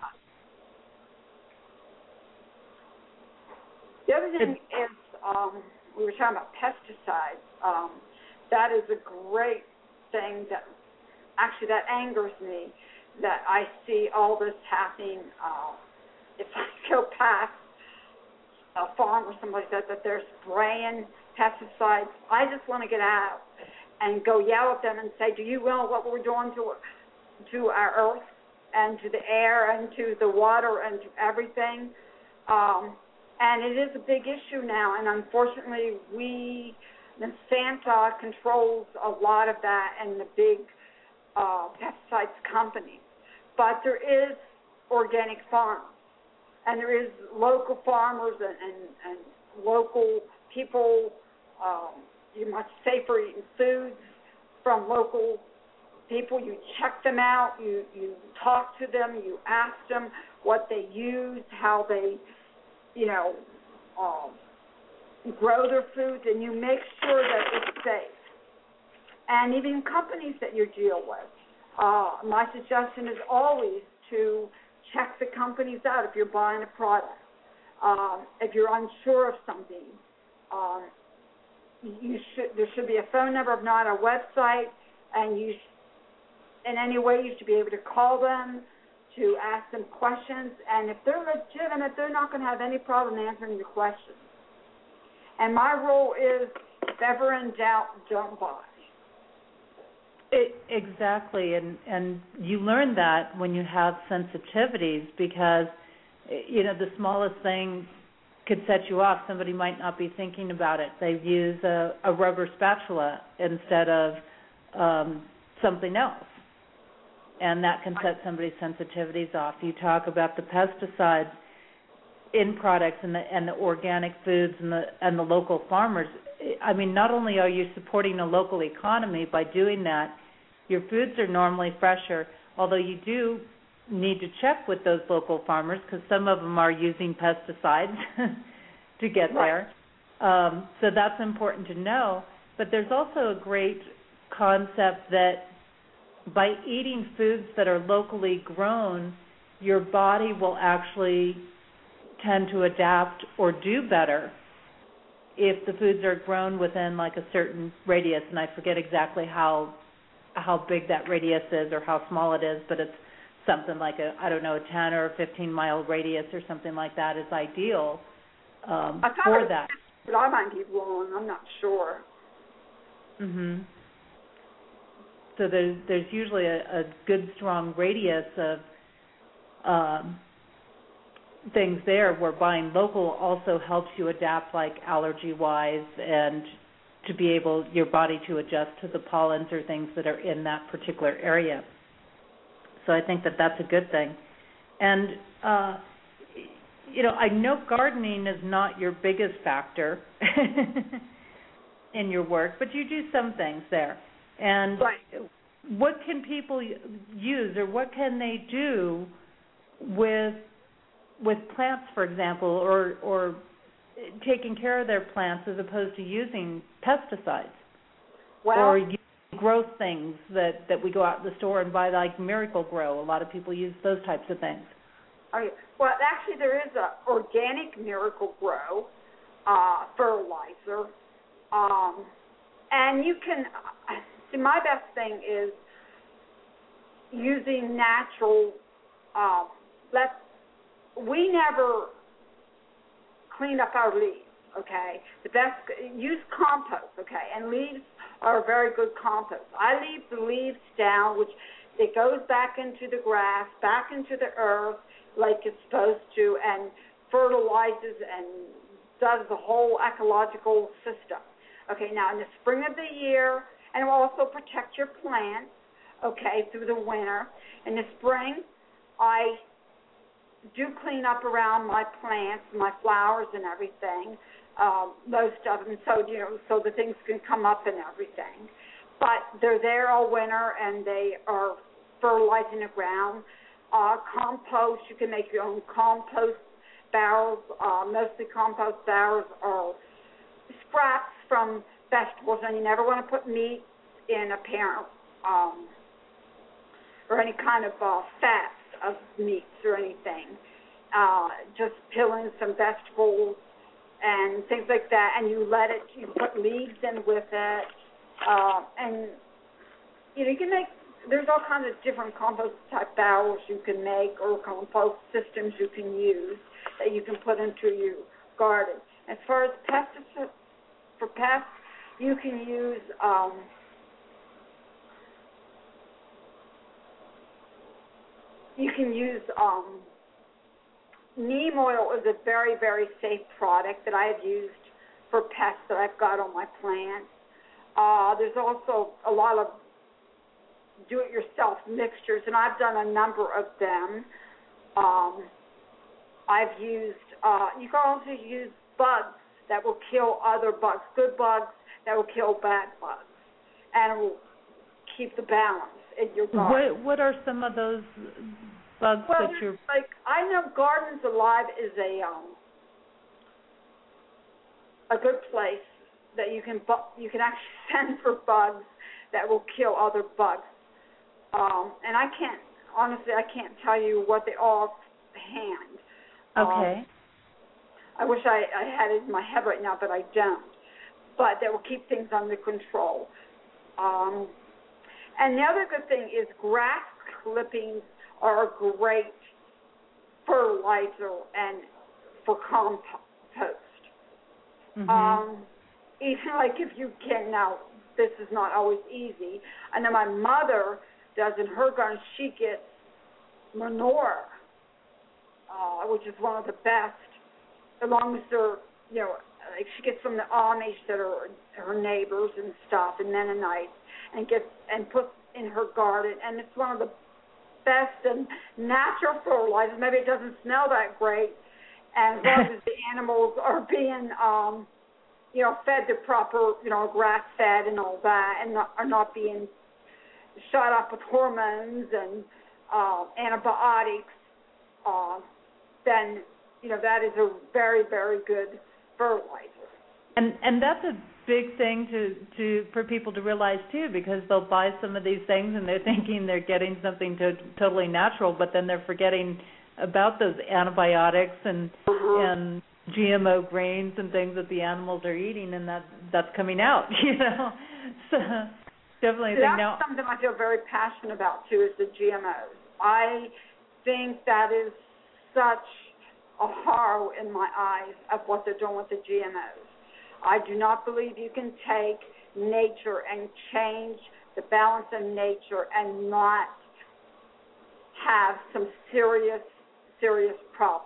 The other thing is, um, we were talking about pesticides. Um, that is a great thing that, actually, that angers me, that I see all this happening. Uh, if I go past a farm or somebody says that they're spraying pesticides, I just want to get out and go yell at them and say, do you know what we're doing to to our earth and to the air and to the water and to everything? Um, and it is a big issue now, and unfortunately we, Monsanto controls a lot of that and the big uh, pesticides companies. But there is organic farms, and there is local farmers and, and, and local people. Um, you're much safer eating foods from local people. You check them out. You, you talk to them. You ask them what they use, how they, you know, um, grow their foods, and you make sure that it's safe. And even companies that you deal with. Uh, my suggestion is always to check the companies out if you're buying a product. Um, if you're unsure of something, um, you should, there should be a phone number, if not a website, and you, sh- in any way, you should be able to call them to ask them questions. And if they're legitimate, they're not going to have any problem answering your questions. And my rule is, if ever in doubt, don't buy. It, exactly, and and you learn that when you have sensitivities, because you know the smallest thing could set you off. Somebody might not be thinking about it. They use a, a rubber spatula instead of um, something else, and that can set somebody's sensitivities off. You talk about the pesticides in products and the and the organic foods and the and the local farmers. I mean, not only are you supporting a local economy by doing that, your foods are normally fresher, although you do need to check with those local farmers because some of them are using pesticides to get right. there. Um, so that's important to know. But there's also a great concept that by eating foods that are locally grown, your body will actually tend to adapt or do better if the foods are grown within like a certain radius, and I forget exactly how how big that radius is or how small it is, but it's something like a, I don't know, a ten or a fifteen mile radius or something like that is ideal um, I for that. But I might be wrong. I'm not sure. Mhm. So there's there's usually a, a good strong radius of um, things there where buying local also helps you adapt, like allergy-wise, and to be able your body to adjust to the pollens or things that are in that particular area. So I think that that's a good thing. And uh, you know, I know gardening is not your biggest factor in your work, but you do some things there. And right. what can people use, or what can they do with with plants, for example, or or taking care of their plants as opposed to using pesticides, well, or using growth things that, that we go out in the store and buy, like Miracle Grow. A lot of people use those types of things. Okay. Well, actually, there is a organic Miracle Grow uh, fertilizer, um, and you can. See, my best thing is using natural. Uh, let's. We never clean up our leaves, okay? The best, use compost, okay? And leaves are a very good compost. I leave the leaves down, which it goes back into the grass, back into the earth like it's supposed to, and fertilizes and does the whole ecological system. Okay, now in the spring of the year, and it will also protect your plants, okay, through the winter. In the spring, I do clean up around my plants, my flowers and everything, um, most of them, so you know, so the things can come up and everything. But they're there all winter, and they are fertilizing the ground. Uh, compost, you can make your own compost barrels. Uh, mostly compost barrels are scraps from vegetables, and you never want to put meat in a parent um, or any kind of uh, fats of meats or anything. Uh, just peeling some vegetables and things like that, and you let it, you put leaves in with it, uh, and you know, you can make, there's all kinds of different compost type barrels you can make, or compost systems you can use that you can put into your garden. As far as pesticides, for pests, you can use um, You can use um, neem oil is a very, very safe product that I have used for pests that I've got on my plants. Uh, there's also a lot of do-it-yourself mixtures, and I've done a number of them. Um, I've used, uh, you can also use bugs that will kill other bugs, good bugs that will kill bad bugs, and it will keep the balance in your garden. What, what are some of those bugs well, that you're... like, I know Gardens Alive is a um, a good place that you can bu- you can actually send for bugs that will kill other bugs. Um, and I can't, honestly, I can't tell you what they all hand. Okay. Um, I wish I, I had it in my head right now, but I don't. But that will keep things under control. Um, and the other good thing is grass clippings are a great fertilizer and for compost. Mm-hmm. Um, even like if you can, now this is not always easy. I know my mother does in her garden, she gets manure, uh, which is one of the best, along with her, you know, like she gets from the Amish that are her neighbors and stuff, and Mennonites, and gets and puts in her garden, and it's one of the best and natural fertilizers. Maybe it doesn't smell that great, and as long as the animals are being, um, you know, fed the proper, you know, grass fed and all that, and not, are not being shot up with hormones and uh, antibiotics, uh, then you know that is a very, very good fertilizer. And and that's a big thing to, to for people to realize too, because they'll buy some of these things and they're thinking they're getting something to, totally natural, but then they're forgetting about those antibiotics and mm-hmm. and G M O grains and things that the animals are eating, and that that's coming out, you know. So definitely, that's now, something I feel very passionate about too, is the G M Os. I think that is such a horror in my eyes of what they're doing with the G M Os. I do not believe you can take nature and change the balance of nature and not have some serious, serious problems.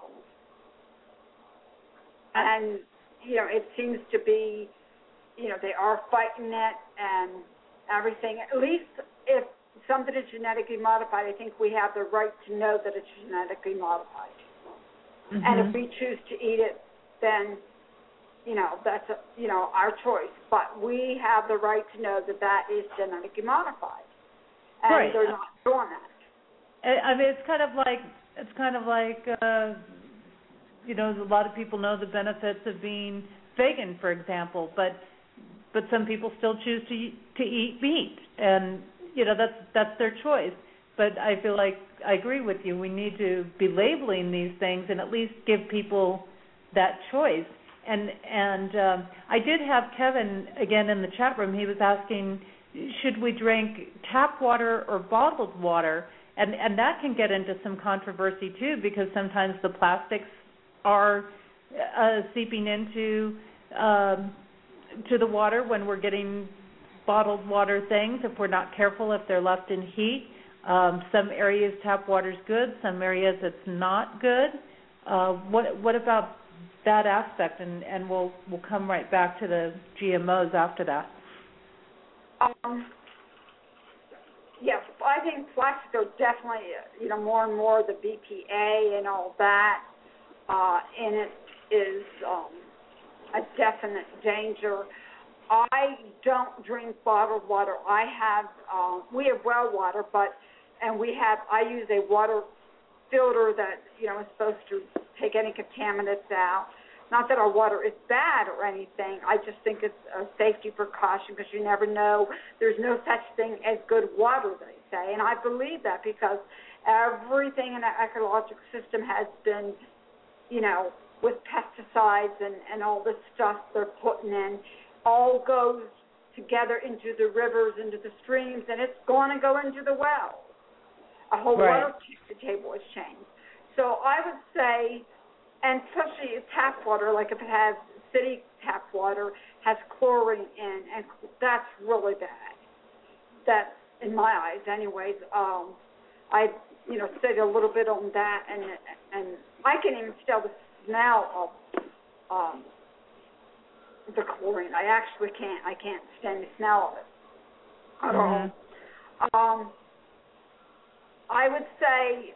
And, you know, it seems to be, you know, they are fighting it and everything. At least if something is genetically modified, I think we have the right to know that it's genetically modified. Mm-hmm. And if we choose to eat it, then, you know, that's, a, you know, our choice. But we have the right to know that that is genetically modified. And right. they're not doing that. I mean, it's kind of like, it's kind of like, uh, you know, a lot of people know the benefits of being vegan, for example, but but some people still choose to eat, to eat meat, and you know that's that's their choice. But I feel like I agree with you. We need to be labeling these things and at least give people that choice. And and um, I did have Kevin again in the chat room. He was asking, should we drink tap water or bottled water? And and that can get into some controversy too, because sometimes the plastics are uh, seeping into um, to the water when we're getting bottled water things, if we're not careful, if they're left in heat. Um, some areas tap water's good, some areas it's not good. Uh, what what about that aspect? And, and we'll we'll come right back to the G M Os after that. Um, yes, I think plastics are definitely, you know, more and more the B P A and all that. Uh, and it is um, a definite danger. I don't drink bottled water. I have, uh, we have well water, but, and we have, I use a water filter that, you know, is supposed to take any contaminants out. Not that our water is bad or anything. I just think it's a safety precaution because you never know. There's no such thing as good water, they say. And I believe that because everything in our ecological system has been, you know, with pesticides and, and all this stuff they're putting in, all goes together into the rivers, into the streams, and it's going to go into the wells. A whole right. water table has changed. So I would say, and especially tap water, like if it has city tap water, has chlorine in, and that's really bad. That's, in my eyes anyways. Um, I, you know, studied a little bit on that, and and I can even tell the smell of um, the chlorine. I actually can't. I can't stand the smell of it at mm-hmm. all. Um, I would say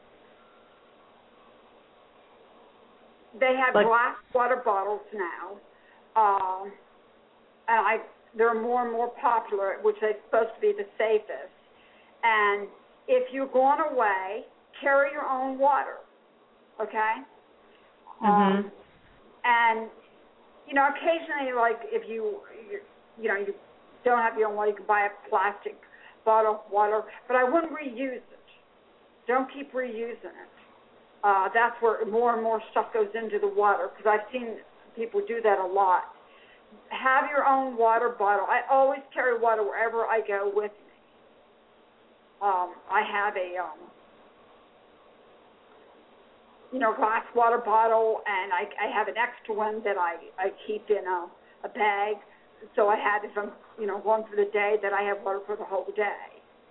they have like, glass water bottles now, um, and I they're more and more popular, which are supposed to be the safest. And if you're going away, carry your own water, okay? Mm-hmm. Um, and, you know, occasionally, like, if you, you, you know, you don't have your own water, you can buy a plastic bottle of water, but I wouldn't reuse it. Don't keep reusing it. Uh, that's where more and more stuff goes into the water, because I've seen people do that a lot. Have your own water bottle. I always carry water wherever I go with me. Um, I have a um, you know, glass water bottle, and I, I have an extra one that I, I keep in a, a bag. So I had, if I'm, you know, going for the day, that I have water for the whole day.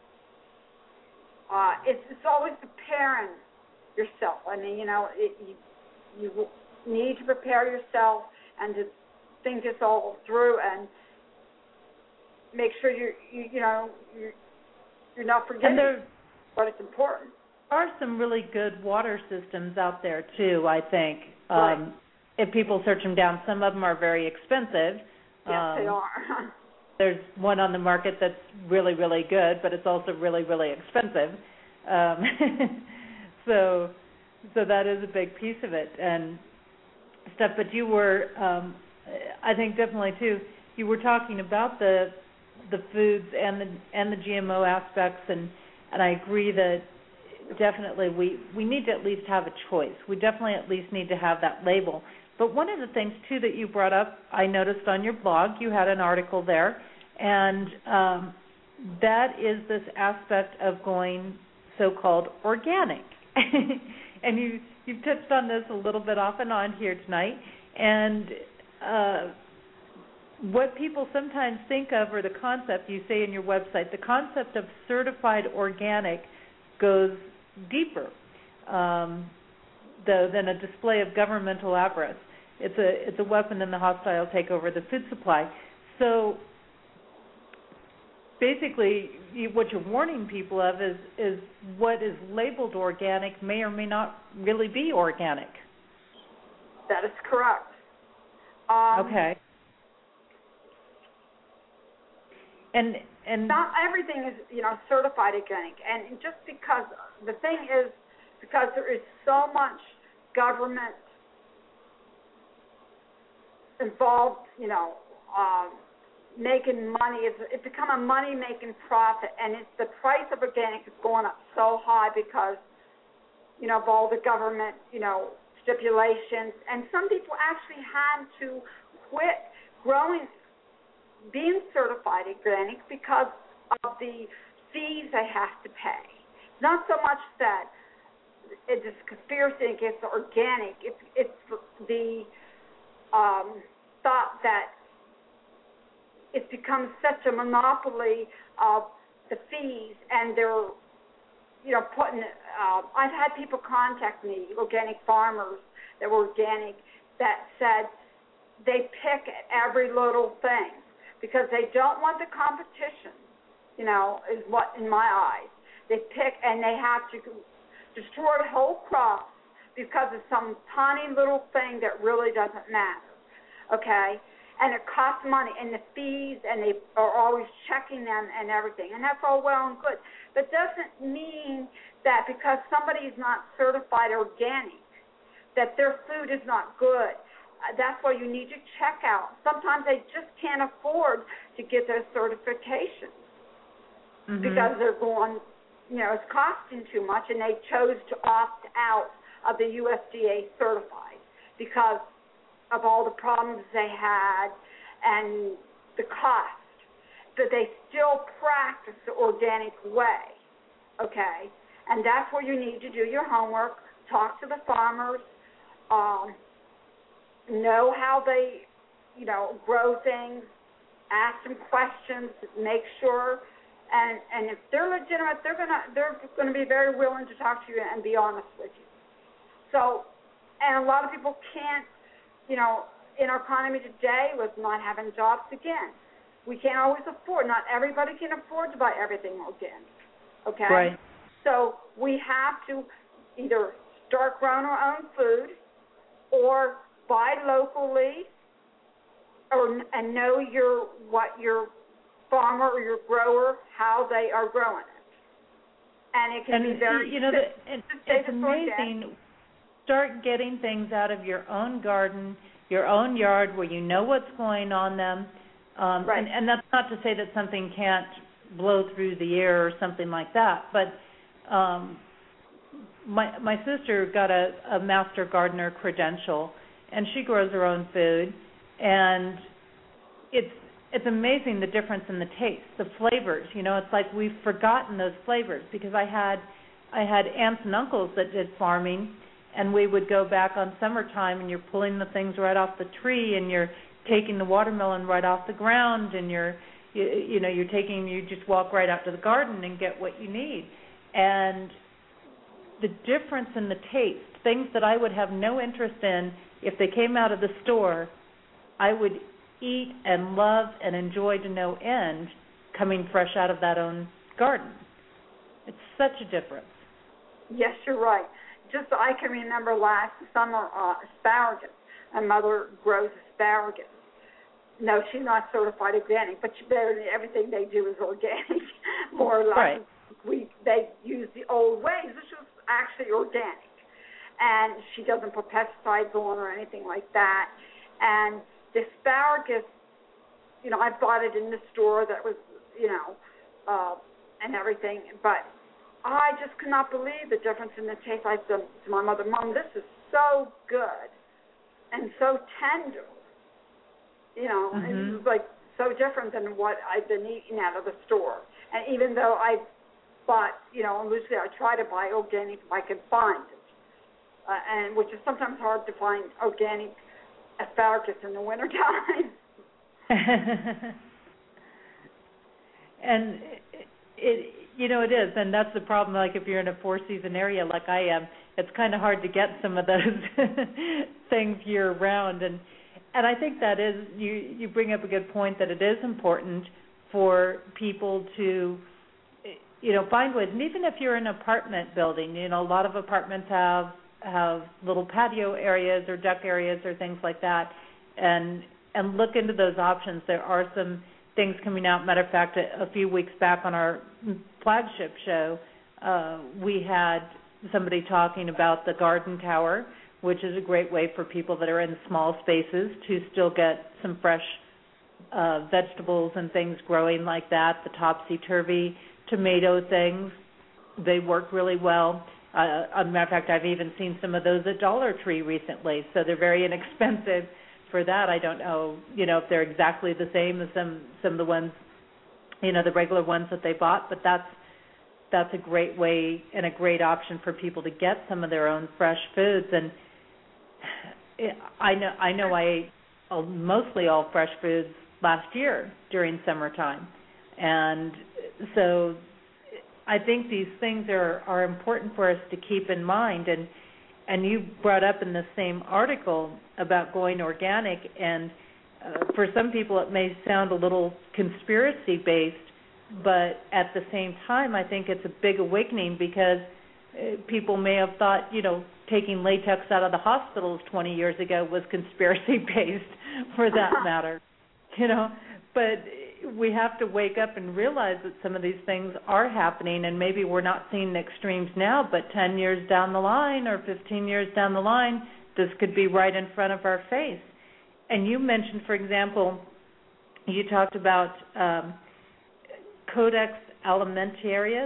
Uh, it's, it's always preparing yourself. I mean, you know, it, you, you need to prepare yourself and to think this all through and make sure you're, you, you know, you're, you're not forgetting, but it's important. There are some really good water systems out there, too, I think. Um, right. If people search them down, some of them are very expensive. Yes, um, they are. There's one on the market that's really, really good, but it's also really, really expensive. Um, so, so that is a big piece of it and stuff. But you were, um, I think, definitely too. You were talking about the the foods and the and the G M O aspects, and, and I agree that definitely we we need to at least have a choice. We definitely at least need to have that label. But one of the things, too, that you brought up, I noticed on your blog, you had an article there, and um, that is this aspect of going so-called organic. And you, you've touched on this a little bit off and on here tonight. And uh, what people sometimes think of, or the concept you say in your website, the concept of certified organic goes deeper um, the, than a display of governmental avarice. It's a it's a weapon in the hostile takeover of the food supply. So basically, you, what you're warning people of is is what is labeled organic may or may not really be organic. That is correct. Um, okay. And and not everything is, you know, certified organic. And just because the thing is, because there is so much government involved, you know, um, making money. It's, it's become a money-making profit, and it's the price of organic is going up so high because, you know, of all the government, you know, stipulations. And some people actually had to quit growing, being certified organic because of the fees they have to pay. Not so much that it's a conspiracy against the organic. It's, it's the um, thought that it's become such a monopoly of the fees, and they're, you know, putting. Uh, I've had people contact me, organic farmers that were organic, that said they pick at every little thing because they don't want the competition. You know, is what in my eyes they pick, and they have to destroy whole crops because of some tiny little thing that really doesn't matter. Okay, and it costs money, and the fees, and they are always checking them and everything, and that's all well and good. But doesn't mean that because somebody is not certified organic, that their food is not good. Uh, that's why you need to check out. Sometimes they just can't afford to get their certification mm-hmm. because they're going, you know, it's costing too much, and they chose to opt out of the U S D A certified because of all the problems they had and the cost, but they still practice the organic way, okay? And that's where you need to do your homework, talk to the farmers, um, know how they, you know, grow things, ask them questions, make sure, and, and if they're legitimate, they're gonna they're gonna be very willing to talk to you and be honest with you. So, and a lot of people can't. You know, in our economy today with not having jobs again, we can't always afford, not everybody can afford to buy everything organic, okay? Right. So we have to either start growing our own food or buy locally or and know your what your farmer or your grower, how they are growing it. And it can and be very, you know, the, and it's amazing. Organic. Start getting things out of your own garden, your own yard, where you know what's going on them. Um, right. and, and that's not to say that something can't blow through the air or something like that. But um, my my sister got a, a master gardener credential, and she grows her own food. And it's it's amazing the difference in the taste, the flavors. You know, it's like we've forgotten those flavors because I had I had aunts and uncles that did farming. and we would go back on summertime, and you're pulling the things right off the tree, and you're taking the watermelon right off the ground, and you're, you, you know, you're taking, you just walk right out to the garden and get what you need. And the difference in the taste, things that I would have no interest in if they came out of the store, I would eat and love and enjoy to no end coming fresh out of that own garden. It's such a difference. Yes, you're right. Just I can remember last summer, uh, asparagus. My mother grows asparagus. No, she's not certified organic, but she better than everything they do is organic, more or less. Right. We they use the old ways, which was actually organic, and she doesn't put pesticides on or anything like that. And the asparagus, you know, I bought it in the store that was, you know, uh, and everything, but I just could not believe the difference in the taste. I said to my mother, Mom, this is so good and so tender. You know, mm-hmm. It was like so different than what I've been eating out of the store. And even though I bought, you know, usually I try to buy organic if I can find it, uh, and which is sometimes hard to find organic asparagus in the wintertime. And it, it, you know, it is, and that's the problem. Like if you're in a four-season area like I am, it's kind of hard to get some of those things year-round. And and I think that is, you, you bring up a good point that it is important for people to, you know, find ways. And even if you're in an apartment building, you know, a lot of apartments have have little patio areas or deck areas or things like that, and and look into those options. There are some things coming out. Matter of fact, a, a few weeks back on our flagship show, uh, we had somebody talking about the garden tower, which is a great way for people that are in small spaces to still get some fresh uh, vegetables and things growing like that. The topsy-turvy tomato things, they work really well. Uh, as a matter of fact, I've even seen some of those at Dollar Tree recently, so they're very inexpensive for that. I don't know, you know, if they're exactly the same as some some of the ones, you know, the regular ones that they bought, but that's that's a great way and a great option for people to get some of their own fresh foods. And it, I know I know I ate mostly all fresh foods last year during summertime, and so I think these things are, are important for us to keep in mind. And and you brought up in the same article about going organic, and uh, for some people it may sound a little conspiracy-based, but at the same time I think it's a big awakening, because uh, people may have thought, you know, taking latex out of the hospitals twenty years ago was conspiracy-based for that matter, you know, but we have to wake up and realize that some of these things are happening, and maybe we're not seeing the extremes now, but ten years down the line or fifteen years down the line, this could be right in front of our face. And you mentioned, for example, you talked about um, Codex Alimentarius,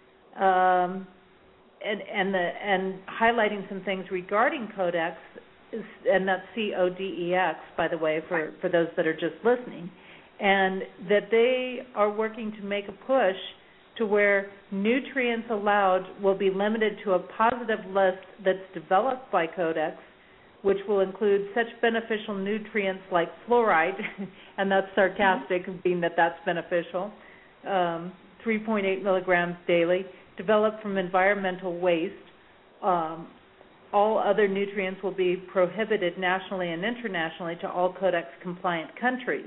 um, and and the and highlighting some things regarding Codex, and that's C O D E X, by the way, for, for those that are just listening. And that they are working to make a push to where nutrients allowed will be limited to a positive list that's developed by Codex, which will include such beneficial nutrients like fluoride, and that's sarcastic, mm-hmm. being that that's beneficial, um, three point eight milligrams daily, developed from environmental waste. Um, all other nutrients will be prohibited nationally and internationally to all Codex-compliant countries.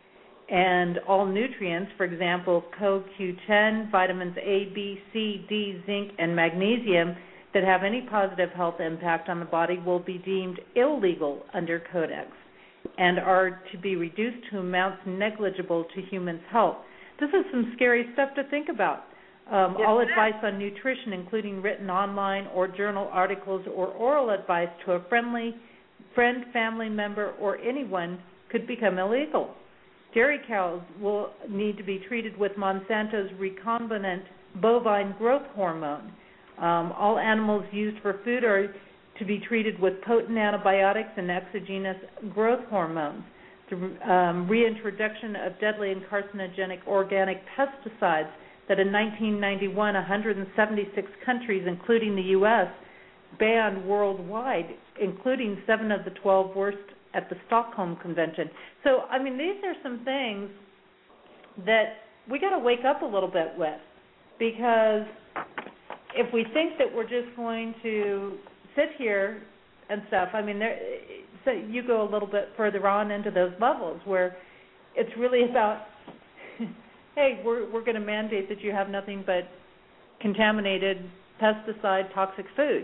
And all nutrients, for example, Co Q ten, vitamins A, B, C, D, zinc, and magnesium that have any positive health impact on the body will be deemed illegal under Codex and are to be reduced to amounts negligible to humans' health. This is some scary stuff to think about. Um, yes, all advice on nutrition, including written online or journal articles or oral advice to a friendly friend, family member, or anyone could become illegal. Dairy cows will need to be treated with Monsanto's recombinant bovine growth hormone. Um, all animals used for food are to be treated with potent antibiotics and exogenous growth hormones. The um, reintroduction of deadly and carcinogenic organic pesticides that in nineteen ninety-one, one hundred seventy-six countries, including the U S, banned worldwide, including seven of the twelve worst at the Stockholm Convention. So, I mean, these are some things that we got to wake up a little bit with, because if we think that we're just going to sit here and stuff, I mean, there, so you go a little bit further on into those levels where it's really about, hey, we're we're going to mandate that you have nothing but contaminated, pesticide, toxic food.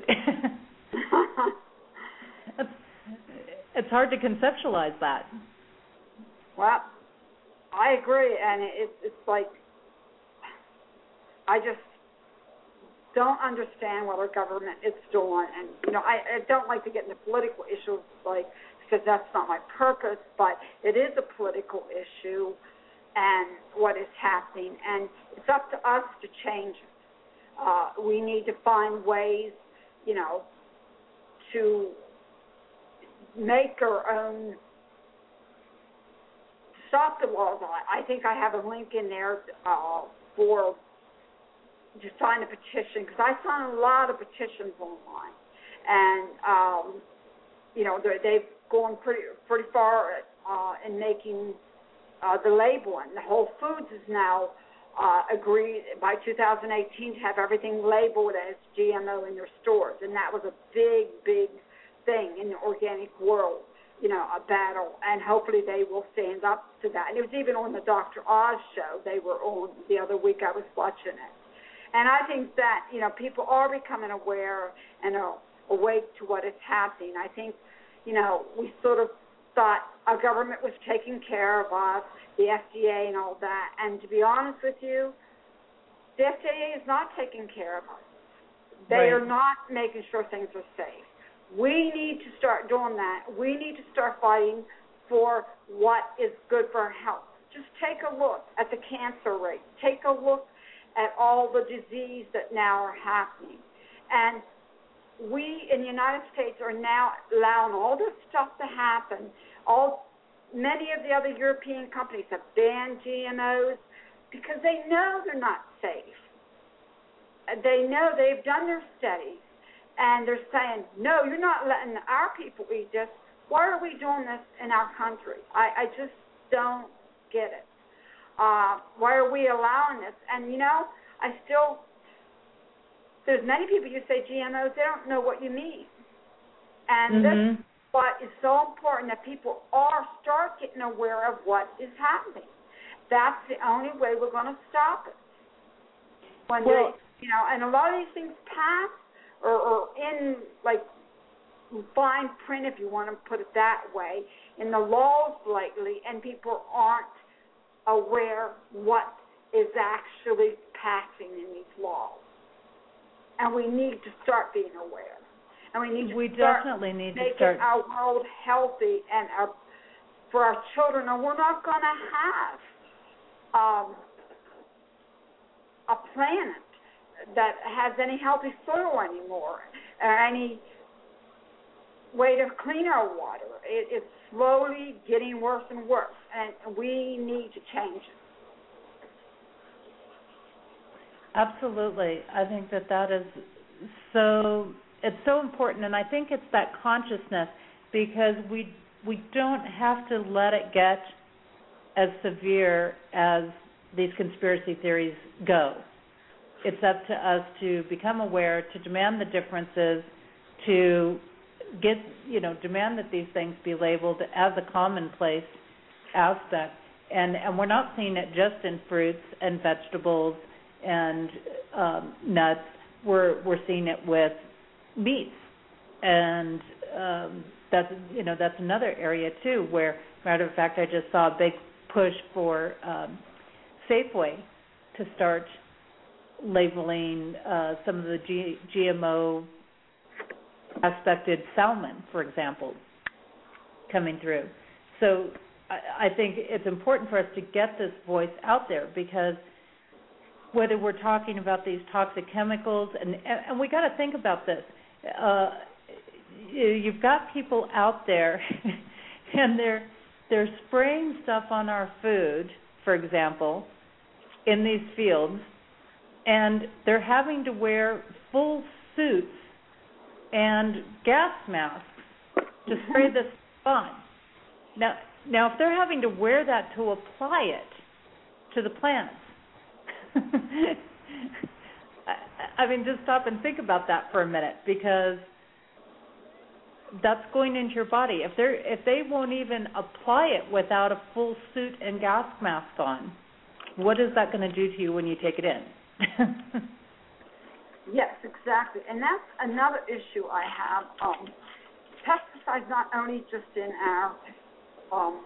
it's, it's hard to conceptualize that. Well, I agree, and it, it's like I just don't understand what our government is doing, and you know, I, I don't like to get into political issues, like because that's not my purpose, but it is a political issue, and what is happening, and it's up to us to change it. Uh, we need to find ways, you know, to make our own. Stop the laws. I think I have a link in there uh, for to sign a petition, because I sign a lot of petitions online, and um, you know they've gone pretty pretty far uh, in making uh, the labeling. The Whole Foods is now uh, agreed by two thousand eighteen to have everything labeled as G M O in their stores, and that was a big, big thing in the organic world. You know, a battle, and hopefully they will stand up to that. And it was even on the Doctor Oz show they were on the other week. I was watching it. And I think that, you know, people are becoming aware and are awake to what is happening. I think, you know, we sort of thought our government was taking care of us, the F D A and all that. And to be honest with you, the F D A is not taking care of us. They right. are not making sure things are safe. We need to start doing that. We need to start fighting for what is good for our health. Just take a look at the cancer rate. Take a look at all the disease that now are happening. And we in the United States are now allowing all this stuff to happen. All many of the other European companies have banned G M Os because they know they're not safe. They know, they've done their studies. And they're saying, no, you're not letting our people eat this. Why are we doing this in our country? I, I just don't get it. Uh, why are we allowing this? And, you know, I still, there's many people you say G M Os, they don't know what you mean. And mm-hmm. this what is so important, that people are start getting aware of what is happening. That's the only way we're going to stop it. When well, they, you know, and a lot of these things pass, Or, or in, like, fine print, if you want to put it that way, in the laws lately, and people aren't aware what is actually passing in these laws. And we need to start being aware. And we need to we start definitely need making to start our world healthy and our, for our children. And we're not going to have um, a planet that has any healthy soil anymore, or any way to clean our water. It, it's slowly getting worse and worse, and we need to change it. Absolutely. I think that that is so, it's so important, and I think it's that consciousness, because we we don't have to let it get as severe as these conspiracy theories go. It's up to us to become aware, to demand the differences, to get, you know, demand that these things be labeled as a commonplace aspect. And and we're not seeing it just in fruits and vegetables and um, nuts. We're we're seeing it with meats, and um, that's you know that's another area too. Where, matter of fact, I just saw a big push for um, Safeway to start labeling uh, some of the G- GMO aspected salmon, for example, coming through. So I, I think it's important for us to get this voice out there, because whether we're talking about these toxic chemicals, and, and we got to think about this. Uh, you've got people out there, and they're they're spraying stuff on our food, for example, in these fields, and they're having to wear full suits and gas masks to spray this on. Now, now, if they're having to wear that to apply it to the plants, I, I mean, just stop and think about that for a minute, because that's going into your body. If they're if they won't even apply it without a full suit and gas mask on, what is that going to do to you when you take it in? Yes, exactly. And that's another issue I have. Um, pesticides not only just in our, um,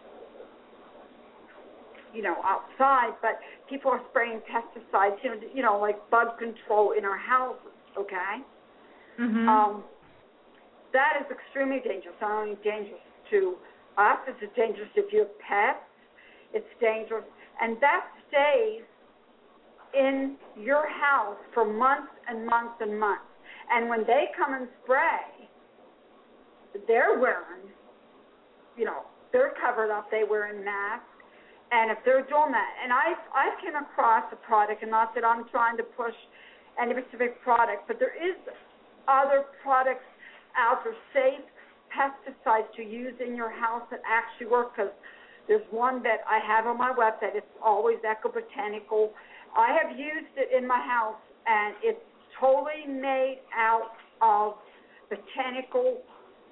you know, outside, but people are spraying pesticides, you know, you know like bug control in our houses, okay? Mm-hmm. Um, that is extremely dangerous. Not only dangerous to us, it's dangerous if you have pets. It's dangerous. And that stays in your house for months and months and months. And when they come and spray, they're wearing, you know, they're covered up, they're wearing masks. And if they're doing that, and I I came across a product, and not that I'm trying to push any specific product, but there is other products out there, safe pesticides to use in your house that actually work, because there's one that I have on my website. It's always Eco Botanical. I have used it in my house, and it's totally made out of botanical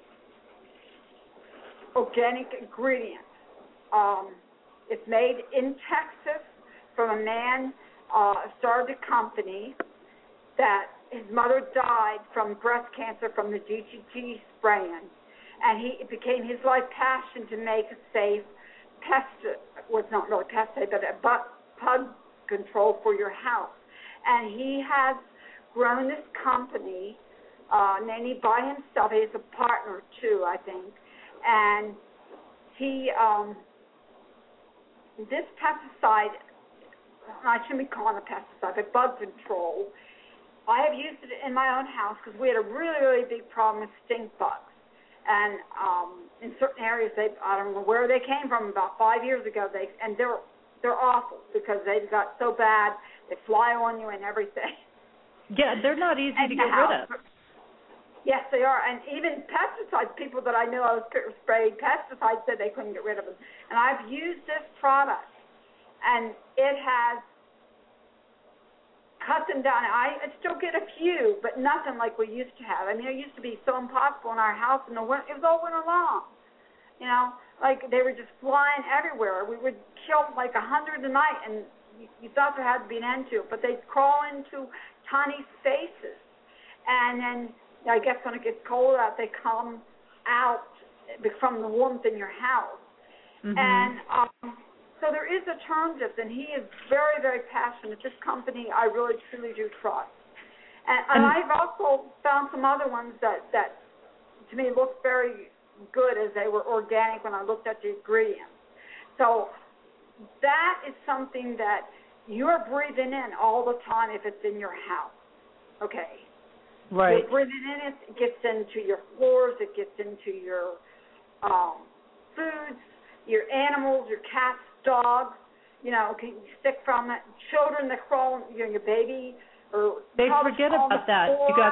organic ingredients. Um, it's made in Texas from a man uh, started a company that his mother died from breast cancer from the D D T spraying, and he it became his life passion to make a safe pest, well, it's not really pesticide, but a bug control for your house. And he has grown this company, uh, and he by himself. He has a partner too, I think. And he, um, this pesticide, I shouldn't be calling it a pesticide, but bug control. I have used it in my own house because we had a really, really big problem with stink bugs. And um, in certain areas, they I don't know where they came from. About five years ago, they and they're they're awful because they got so bad they fly on you and everything. Yeah, they're not easy and to get rid of. Yes, they are. And even pesticides, people that I knew I was sprayed pesticides said they couldn't get rid of them. And I've used this product, and it has cut them down. I still get a few, but nothing like we used to have. I mean, it used to be so impossible in our house in the winter. It was all winter long. You know, like they were just flying everywhere. We would kill like a hundred a night, and you, you thought there had to be an end to it. But they'd crawl into tiny spaces, and then I guess when it gets cold out, they come out from the warmth in your house. Mm-hmm. And um, so there is alternatives, and he is very, very passionate. This company I really, truly do trust. And, and I've also found some other ones that, that to me looked very good as they were organic when I looked at the ingredients. So that is something that you're breathing in all the time if it's in your house. Okay. Right. You're breathing in it. It gets into your floors. It gets into your um, foods, your animals, your cats, dogs, you know, can stick from it. Children that crawl, you know, your baby or they forget about that. Floor. You got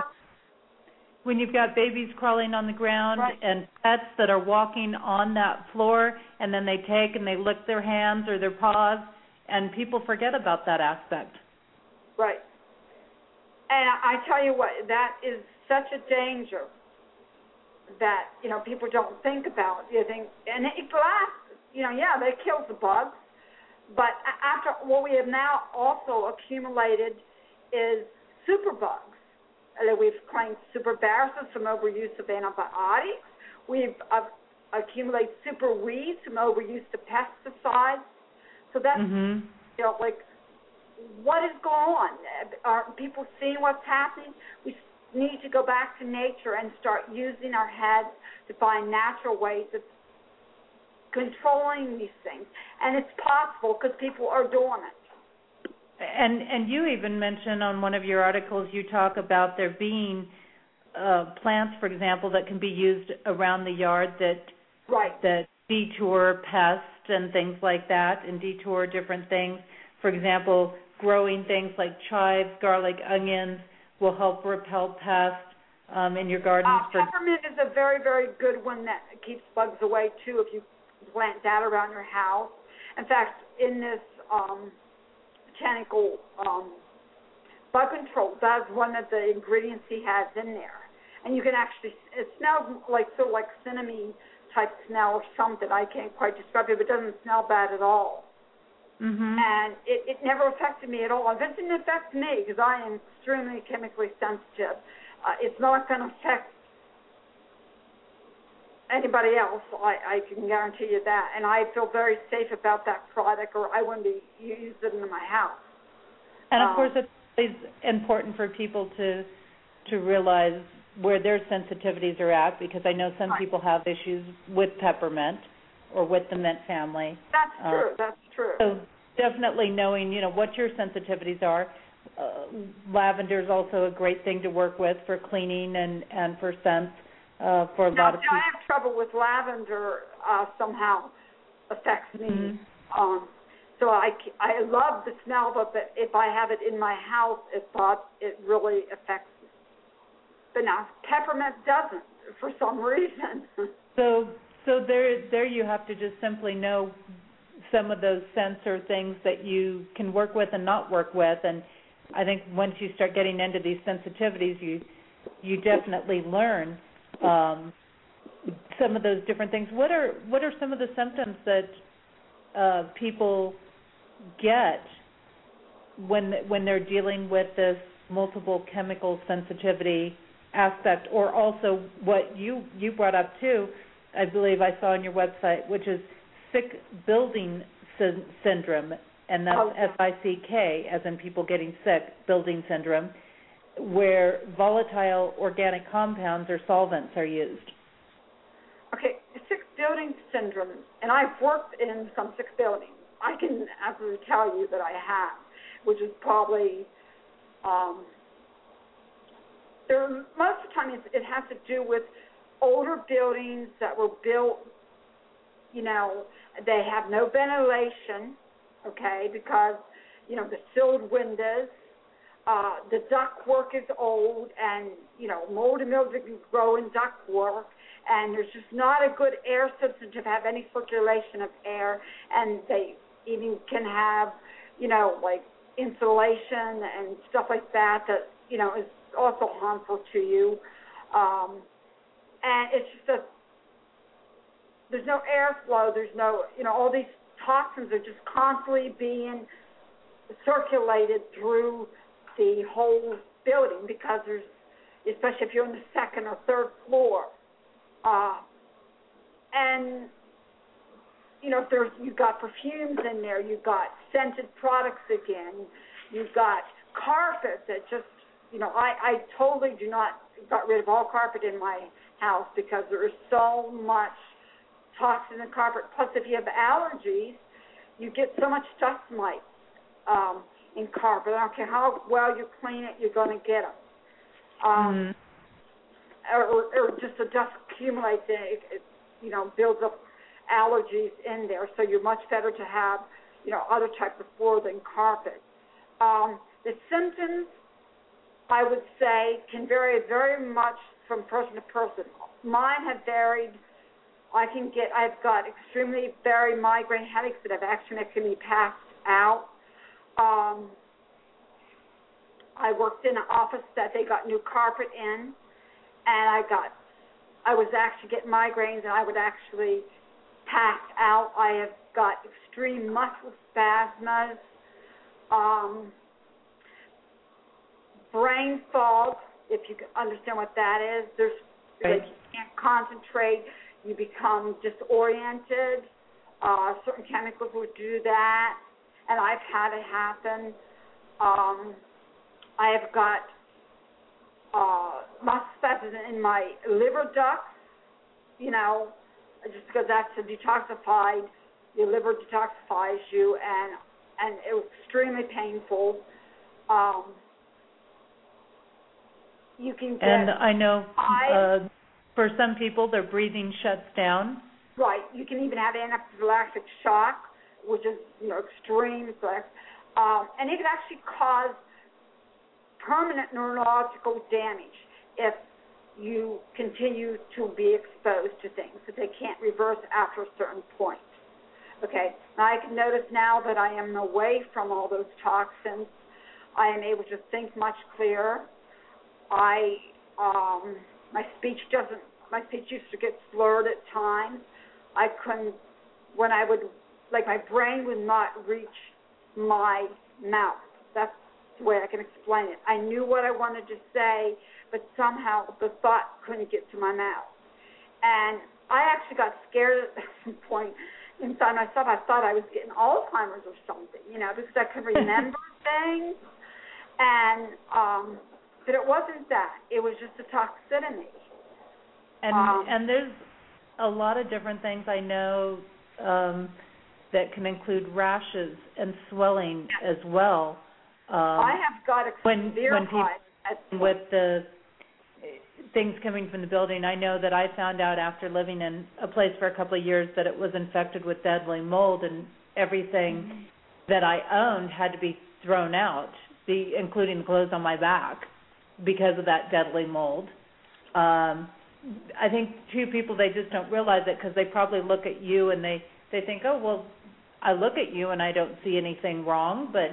when you've got babies crawling on the ground, right. and pets that are walking on that floor, and then they take and they lick their hands or their paws, and people forget about that aspect. Right. And I tell you what, that is such a danger that, you know, people don't think about. You think, and it lasts. You know, yeah, they kill the bugs, but after what we have now also accumulated is superbugs. Uh, we've claimed superviruses from overuse of antibiotics. We've uh, accumulated super weeds from overuse of pesticides. So that's, mm-hmm. you know, like, what is going on? Are people seeing what's happening? We need to go back to nature and start using our heads to find natural ways of controlling these things, and it's possible because people are doing it. And and you even mentioned on one of your articles, you talk about there being uh, plants, for example, that can be used around the yard that right. that detour pests and things like that, and detour different things. For example, growing things like chives, garlic, onions will help repel pests. um, in your gardens? Uh, for peppermint is a very, very good one that keeps bugs away, too, if you plant that around your house. In fact, in this um, botanical um, bug control, that's one of the ingredients he has in there. And you can actually, it smells like sort of like cinnamon type smell or something. I can't quite describe it, but it doesn't smell bad at all. Mm-hmm. And it, it never affected me at all. If it didn't affect me, because I am extremely chemically sensitive, uh, it's not going to affect anybody else. I, I can guarantee you that. And I feel very safe about that product, or I wouldn't be using it in my house. And of um, course, it's always important for people to to realize where their sensitivities are at, because I know some right. people have issues with peppermint or with the mint family. That's true. Uh, that's true. So definitely knowing, you know, what your sensitivities are. Uh, lavender is also a great thing to work with for cleaning and, and for scents uh, for a now, lot of people. I have trouble with lavender. Uh, somehow affects me. Mm-hmm. Um, so I, I love the smell, but if I have it in my house, it thought it really affects me. But now peppermint doesn't for some reason. so so there there you have to just simply know some of those scents or things that you can work with and not work with. And I think once you start getting into these sensitivities, you you definitely learn um, some of those different things. What are what are some of the symptoms that uh, people get when when they're dealing with this multiple chemical sensitivity aspect, or also what you you brought up too, I believe I saw on your website, which is sick building sy- syndrome, and that's oh. S I C K, as in people getting sick, building syndrome, where volatile organic compounds or solvents are used. Okay, sick building syndrome, and I've worked in some sick buildings. I can absolutely tell you that I have, which is probably, um, there, most of the time it, it has to do with older buildings that were built, you know, they have no ventilation, okay, because, you know, the sealed windows, uh, the ductwork is old, and, you know, mold and mildew can grow in ductwork, and there's just not a good air system to have any circulation of air, and they even can have, you know, like insulation and stuff like that that, you know, is also harmful to you. Um, and it's just a, there's no airflow, there's no, you know, all these toxins are just constantly being circulated through the whole building, because there's, especially if you're on the second or third floor. Uh, and, you know, if there's, you've got perfumes in there, you've got scented products again, you've got carpet that just, you know, I, I totally do not, got rid of all carpet in my house because there is so much toxin in carpet. Plus, if you have allergies, you get so much dust mites um, in carpet. I don't care how well you clean it, you're going to get them. Um, mm-hmm. or, or just the dust accumulates, and it, it, you know, builds up allergies in there. So you're much better to have, you know, other types of floor than carpet. Um, the symptoms, I would say, can vary very much from person to person. Mine have varied. I can get, I've got extremely very migraine headaches that have actually making me pass out. Um, I worked in an office that they got new carpet in, and I got, I was actually getting migraines, and I would actually pass out. I have got extreme muscle spasms, um, brain fog, if you can understand what that is. There's, right. like, you can't concentrate. You become disoriented. Uh, certain chemicals would do that, and I've had it happen. Um, I have got uh, muscle spasms in my liver ducts, you know, just because that's a detoxified, your liver detoxifies you, and and it was extremely painful. Um, you can get... And I know uh, for some people their breathing shuts down. Right. You can even have anaphylactic shock, which is, you know, extreme. Um, and it can actually cause permanent neurological damage. If you continue to be exposed to things that they can't reverse after a certain point. Okay, now I can notice now that I am away from all those toxins. I am able to think much clearer. I, um, my speech doesn't, my speech used to get slurred at times. I couldn't, when I would, like my brain would not reach my mouth. That's the way I can explain it. I knew what I wanted to say, but somehow the thought couldn't get to my mouth. And I actually got scared at some point inside myself. I thought I was getting Alzheimer's or something, you know, because I could remember things. And, um, but it wasn't that. It was just a toxicity. And um, and there's a lot of different things I know um, that can include rashes and swelling as well. Um, I have got a when, severe when people, at with the things coming from the building. I know that I found out after living in a place for a couple of years that it was infected with deadly mold, and everything mm-hmm. that I owned had to be thrown out, the, including the clothes on my back, because of that deadly mold. Um, I think, too, people, they just don't realize it because they probably look at you and they, they think, oh, well, I look at you and I don't see anything wrong, but,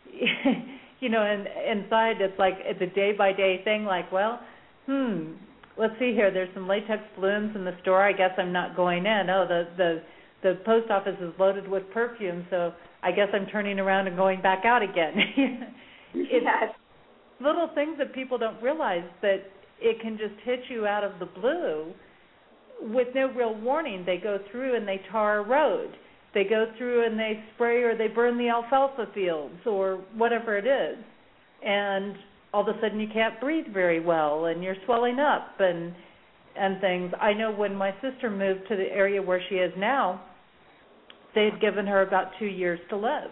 you know, and inside it's like it's a day-by-day thing, like, well, hmm, let's see here, there's some latex balloons in the store, I guess I'm not going in. Oh, the, the, the post office is loaded with perfume, so I guess I'm turning around and going back out again. It's yes. little things that people don't realize, that it can just hit you out of the blue with no real warning. They go through and they tar a road. They go through and they spray or they burn the alfalfa fields or whatever it is. And all of a sudden you can't breathe very well and you're swelling up and and things. I know when my sister moved to the area where she is now, they had given her about two years to live.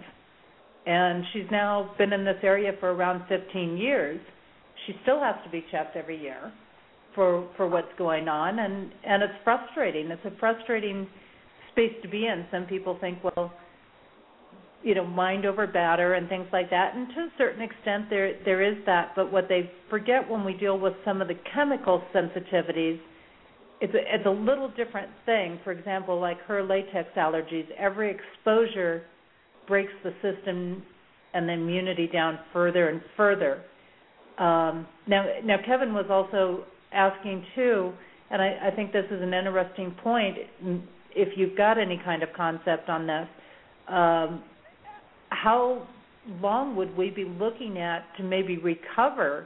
And she's now been in this area for around fifteen years. She still has to be checked every year for for what's going on, and, and it's frustrating. It's a frustrating space to be in. Some people think, well, you know, mind over matter and things like that, and to a certain extent there there is that, but what they forget when we deal with some of the chemical sensitivities, it's a, it's a little different thing. For example, like her latex allergies, every exposure breaks the system and the immunity down further and further. Um, now, now, Kevin was also asking, too, and I, I think this is an interesting point, if you've got any kind of concept on this, um, how long would we be looking at to maybe recover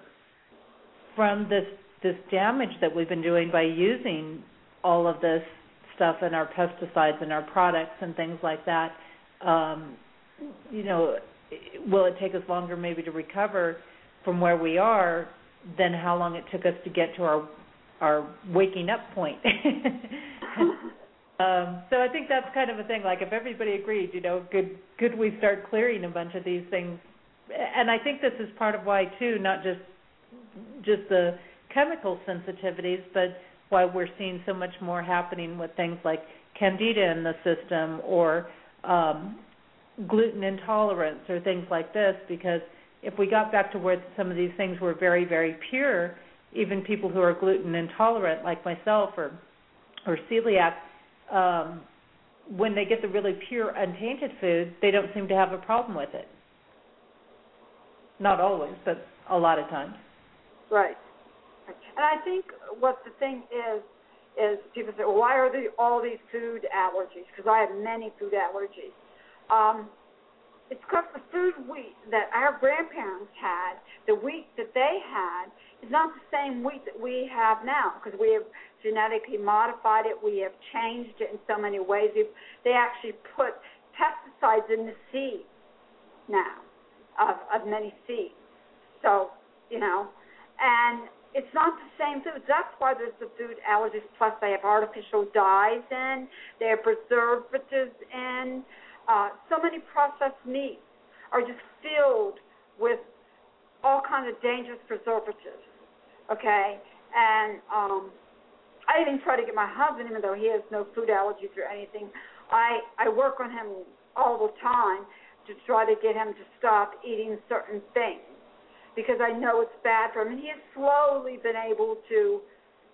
from this this damage that we've been doing by using all of this stuff in our pesticides and our products and things like that? Um, you know, will it take us longer maybe to recover from where we are than how long it took us to get to our our waking up point? um, so I think that's kind of a thing. Like if everybody agreed, you know, could could we start clearing a bunch of these things? And I think this is part of why too, not just just the chemical sensitivities, but why we're seeing so much more happening with things like candida in the system or um, gluten intolerance or things like this, because if we got back to where some of these things were very, very pure, even people who are gluten intolerant like myself or or celiac, um, when they get the really pure, untainted food, they don't seem to have a problem with it. Not always, but a lot of times. Right. And I think what the thing is, is people say, well, why are there all these food allergies? Because I have many food allergies. Um, it's because the food wheat that our grandparents had, the wheat that they had, is not the same wheat that we have now, because we have genetically modified it. We have changed it in so many ways. We've, they actually put pesticides in the seeds now of, of many seeds. So, you know, and it's not the same food. That's why there's the food allergies. Plus, they have artificial dyes in. They have preservatives in. Uh, so many processed meats are just filled with all kinds of dangerous preservatives, okay? And um, I even try to get my husband, even though he has no food allergies or anything, I, I work on him all the time to try to get him to stop eating certain things because I know it's bad for him. And he has slowly been able to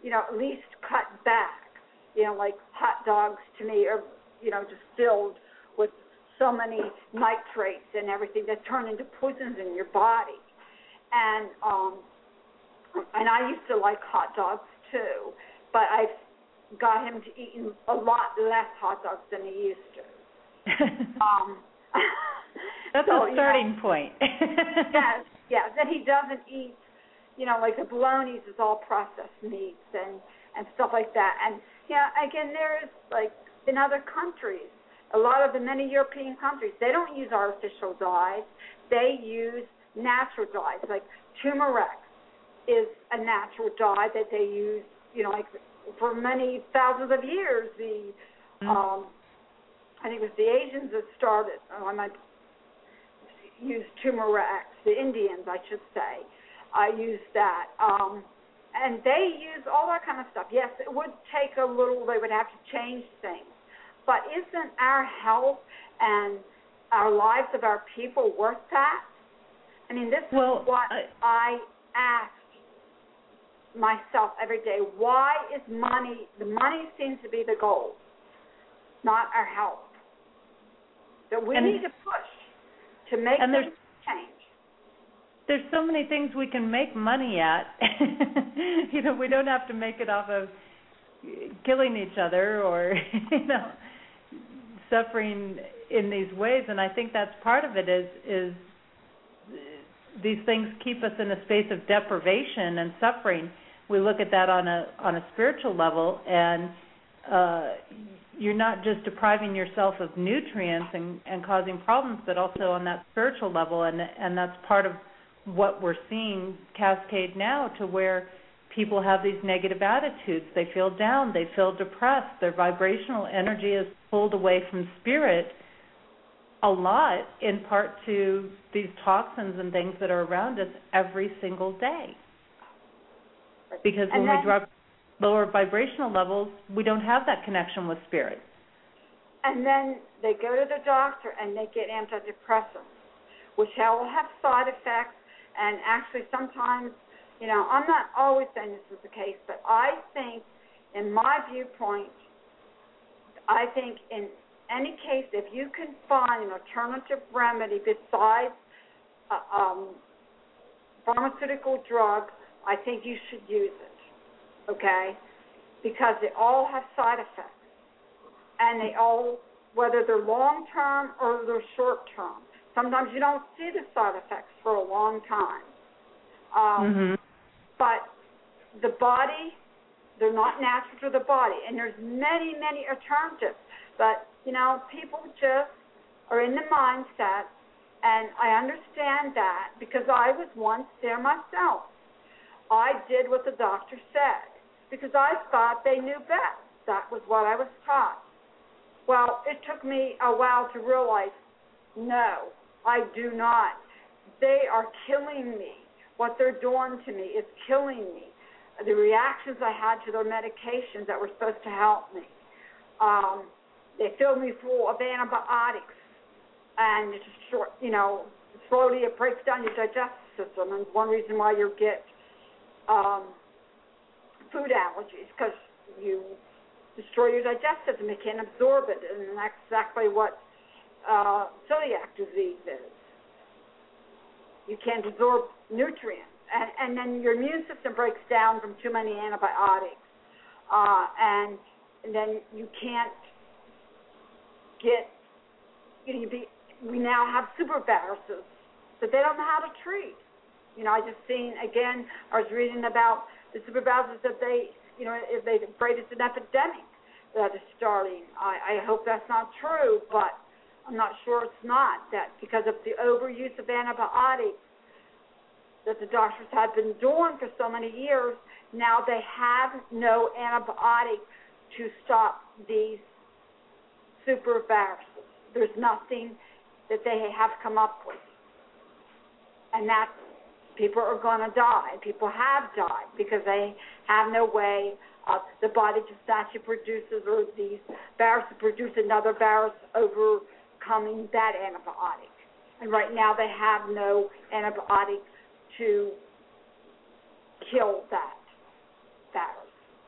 you know, at least cut back. You know, like hot dogs to me are, you know, just filled with so many nitrates and everything that turn into poisons in your body. And um, and I used to like hot dogs too, but I've got him to eat a lot less hot dogs than he used to. um, That's so, a starting you know, point. yes, yes. That he doesn't eat, you know, like the bologna's is all processed meats and, and stuff like that. And, you know, again, there's, like, in other countries, a lot of the many European countries, they don't use artificial dyes. They use natural dyes. Like turmeric is a natural dye that they use, you know, like for many thousands of years. The mm-hmm. um, I think it was the Asians that started. Oh, I might use turmeric. The Indians, I should say, I uh, use that. Um, and they use all that kind of stuff. Yes, it would take a little. They would have to change things. But isn't our health and our lives of our people worth that? I mean, this well, is what I, I ask myself every day. Why is money, the money seems to be the goal, not our health. That we and, need to push to make and things change. There's so many things we can make money at. You know, we don't have to make it off of killing each other or, you know, suffering in these ways. And I think that's part of it is is these things keep us in a space of deprivation and suffering. We look at that on a on a spiritual level, and uh, you're not just depriving yourself of nutrients and, and causing problems, but also on that spiritual level, and and that's part of what we're seeing cascade now to where people have these negative attitudes. They feel down. They feel depressed. Their vibrational energy is pulled away from spirit a lot, in part to these toxins and things that are around us every single day. Because when then, we drop lower vibrational levels, we don't have that connection with spirit. And then they go to the doctor and they get antidepressants, which will have side effects. And actually sometimes, you know, I'm not always saying this is the case, but I think, in my viewpoint, I think in any case, if you can find an alternative remedy besides uh, um, pharmaceutical drugs, I think you should use it, okay? Because they all have side effects. And they all, whether they're long-term or they're short-term, sometimes you don't see the side effects for a long time. Um, mm-hmm. But the body, they're not natural to the body. And there's many, many alternatives. But, you know, people just are in the mindset, and I understand that because I was once there myself. I did what the doctor said because I thought they knew best. That was what I was taught. Well, it took me a while to realize, no, I do not. They are killing me. What they're doing to me is killing me. The reactions I had to their medications that were supposed to help me. Um, they filled me full of antibiotics, and it's short, you know, slowly it breaks down your digestive system, and one reason why you get um, food allergies because you destroy your digestive system. You can't absorb it, and that's exactly what uh, celiac disease is. You can't absorb nutrients, and, and then your immune system breaks down from too many antibiotics, uh, and, and then you can't get, you know, you be, we now have superviruses that they don't know how to treat. You know, I just seen, again, I was reading about the superviruses that they, you know, if they afraid it's an epidemic that is starting. I, I hope that's not true, but I'm not sure it's not, that because of the overuse of antibiotics that the doctors have been doing for so many years, now they have no antibiotic to stop these superviruses. There's nothing that they have come up with. And that's, people are going to die. People have died because they have no way. Uh, the body just naturally produces, or these viruses produce another virus overcoming that antibiotic. And right now they have no antibiotic to kill that virus.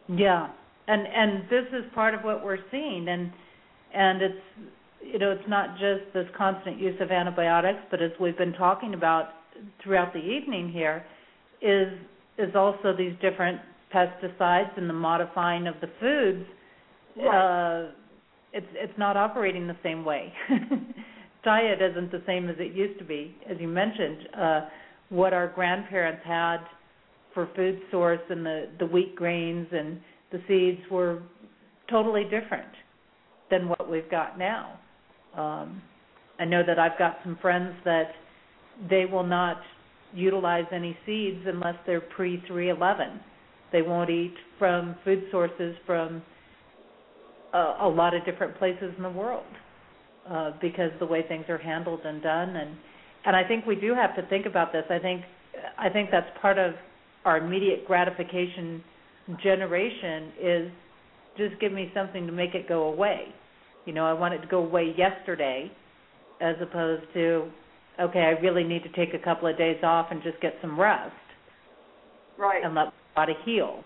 Yeah, and and this is part of what we're seeing, and and it's you know it's not just this constant use of antibiotics, but as we've been talking about throughout the evening here, is is also these different pesticides and the modifying of the foods. Right. Uh, it's it's not operating the same way. Diet isn't the same as it used to be, as you mentioned. Uh, what our grandparents had for food source and the, the wheat grains and the seeds were totally different than what we've got now. Um, I know that I've got some friends that they will not utilize any seeds unless they're pre three eleven. They won't eat from food sources from a, a lot of different places in the world uh, because the way things are handled and done. And, and I think we do have to think about this. I think I think that's part of our immediate gratification generation is just give me something to make it go away. You know, I want it to go away yesterday as opposed to, okay, I really need to take a couple of days off and just get some rest. Right. And let my body heal.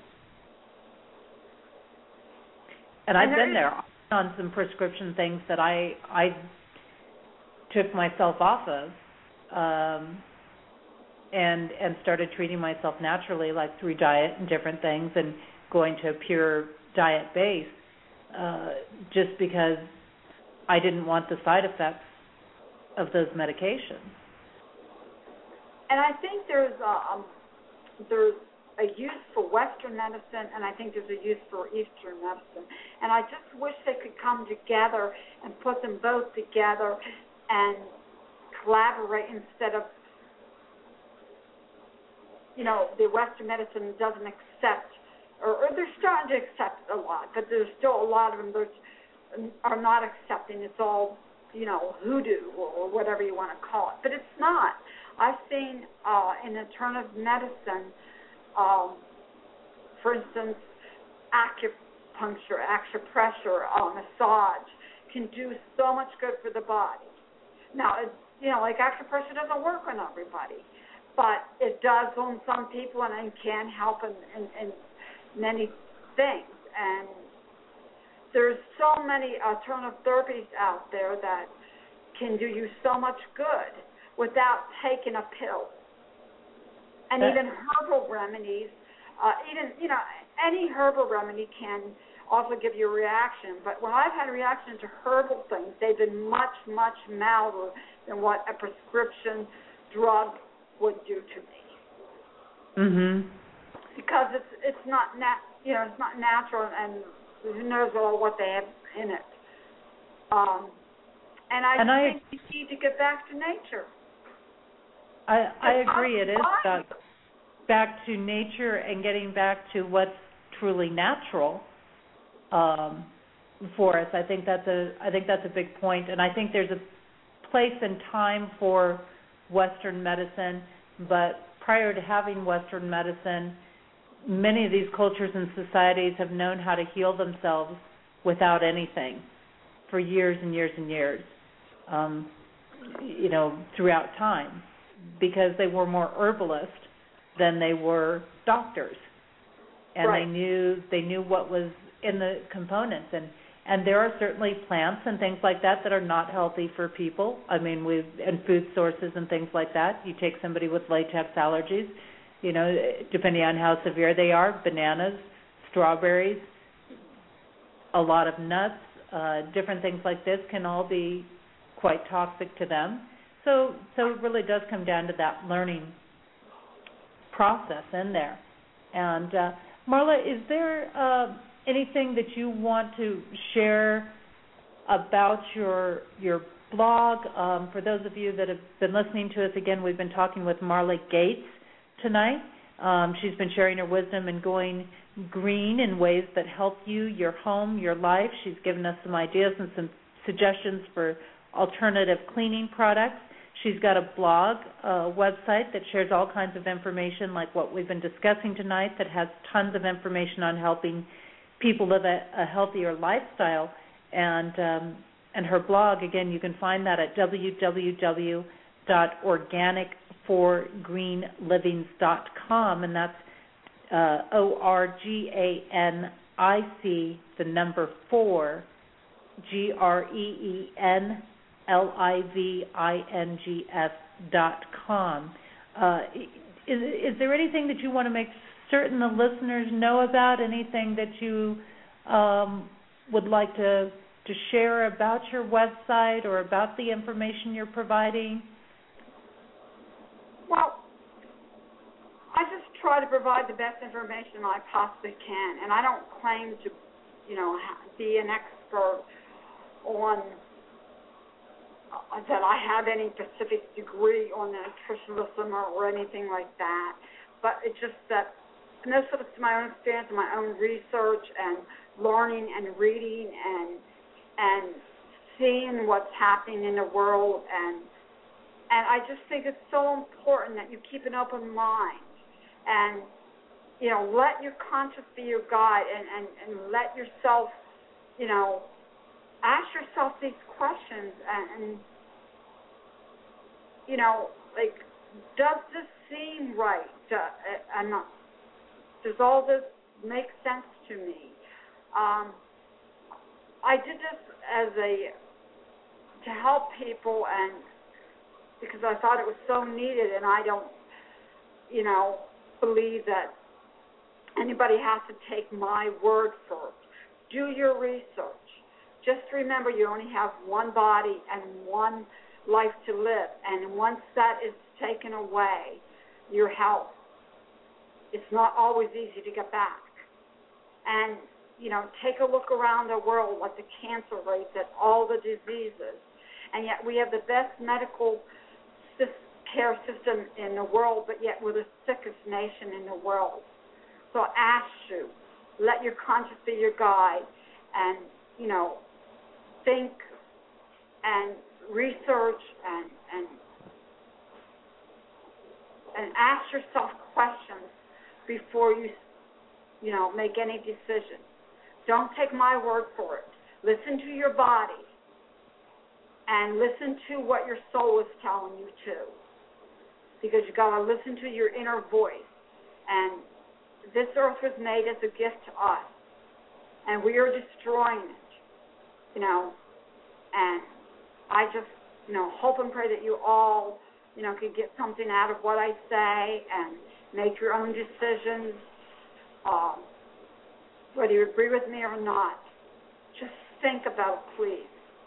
And, and I've been there on some prescription things that I I took myself off of um, and and started treating myself naturally, like through diet and different things, and going to a pure diet base, uh, just because I didn't want the side effects of those medications. And I think there's a, um, there's a use for Western medicine, and I think there's a use for Eastern medicine. And I just wish they could come together and put them both together and collaborate instead of, you know, the Western medicine doesn't accept, or, or they're starting to accept a lot, but there's still a lot of them that are not accepting. It's all, you know, hoodoo or, or whatever you want to call it. But it's not. I've seen uh, in alternative medicine, um, for instance, acupuncture, acupressure, uh, massage can do so much good for the body. Now, it, you know, like acupressure doesn't work on everybody, but it does on some people, and it can help in, in, in many things. And there's so many alternative therapies out there that can do you so much good without taking a pill. And that, even herbal remedies, uh, even, you know, any herbal remedy can also give you a reaction. But when I've had a reaction to herbal things, they've been much, much milder than what a prescription drug would do to me. Mhm. Because it's it's not nat, you know, it's not natural, and who knows all what they have in it. Um, and I and think I, we need to get back to nature. I, I agree. It is back, back to nature and getting back to what's truly natural um, for us. I think that's a I think that's a big point, and I think there's a place and time for Western medicine. But prior to having Western medicine, many of these cultures and societies have known how to heal themselves without anything for years and years and years, um, you know, throughout time, because they were more herbalist than they were doctors, and right. they knew they knew what was in the components. And, and there are certainly plants and things like that that are not healthy for people. I mean, we and food sources and things like that. You take somebody with latex allergies, you know, depending on how severe they are, bananas, strawberries, a lot of nuts, uh, different things like this can all be quite toxic to them. So so it really does come down to that learning process in there. And uh, Marla, is there uh, anything that you want to share about your your blog? Um, for those of you that have been listening to us, again, we've been talking with Marla Gates tonight. Um, she's been sharing her wisdom and going green in ways that help you, your home, your life. She's given us some ideas and some suggestions for alternative cleaning products. She's got a blog, a website that shares all kinds of information like what we've been discussing tonight, that has tons of information on helping people live a, a healthier lifestyle. And um, and her blog, again, you can find that at w w w dot organic for green livings dot com, and that's uh, O R G A N I C, the number four, G R E E N L I V I N G S dot com. Uh, is, is there anything that you want to make certain the listeners know about, anything that you um, would like to, to share about your website or about the information you're providing? Well, I just try to provide the best information I possibly can, and I don't claim to, you know, be an expert on uh, that I have any specific degree on nutritionism or, or anything like that. But it's just that, and this is my own experience and my own research and learning and reading and and seeing what's happening in the world, and and I just think it's so important that you keep an open mind. And, you know, let your conscience be your guide, and, and, and let yourself, you know, ask yourself these questions and, and, you know, like, does this seem right? Do, I'm not, does all this make sense to me? Um, I did this as a, to help people, and because I thought it was so needed, and I don't, you know, believe that anybody has to take my word for it. Do your research. Just remember, you only have one body and one life to live, and once that is taken away, your health, it's not always easy to get back. And, you know, take a look around the world, like the cancer rates and all the diseases, and yet we have the best medical system, care system in the world, but yet we're the sickest nation in the world. So I ask you, let your conscience be your guide, and, you know, think and research and and and ask yourself questions before you, you know, make any decision. Don't take my word for it. Listen to your body and listen to what your soul is telling you to. Because you got to listen to your inner voice. And this earth was made as a gift to us, and we are destroying it, you know. And I just, you know, hope and pray that you all, you know, can get something out of what I say and make your own decisions, um, whether you agree with me or not. Just think about it, please.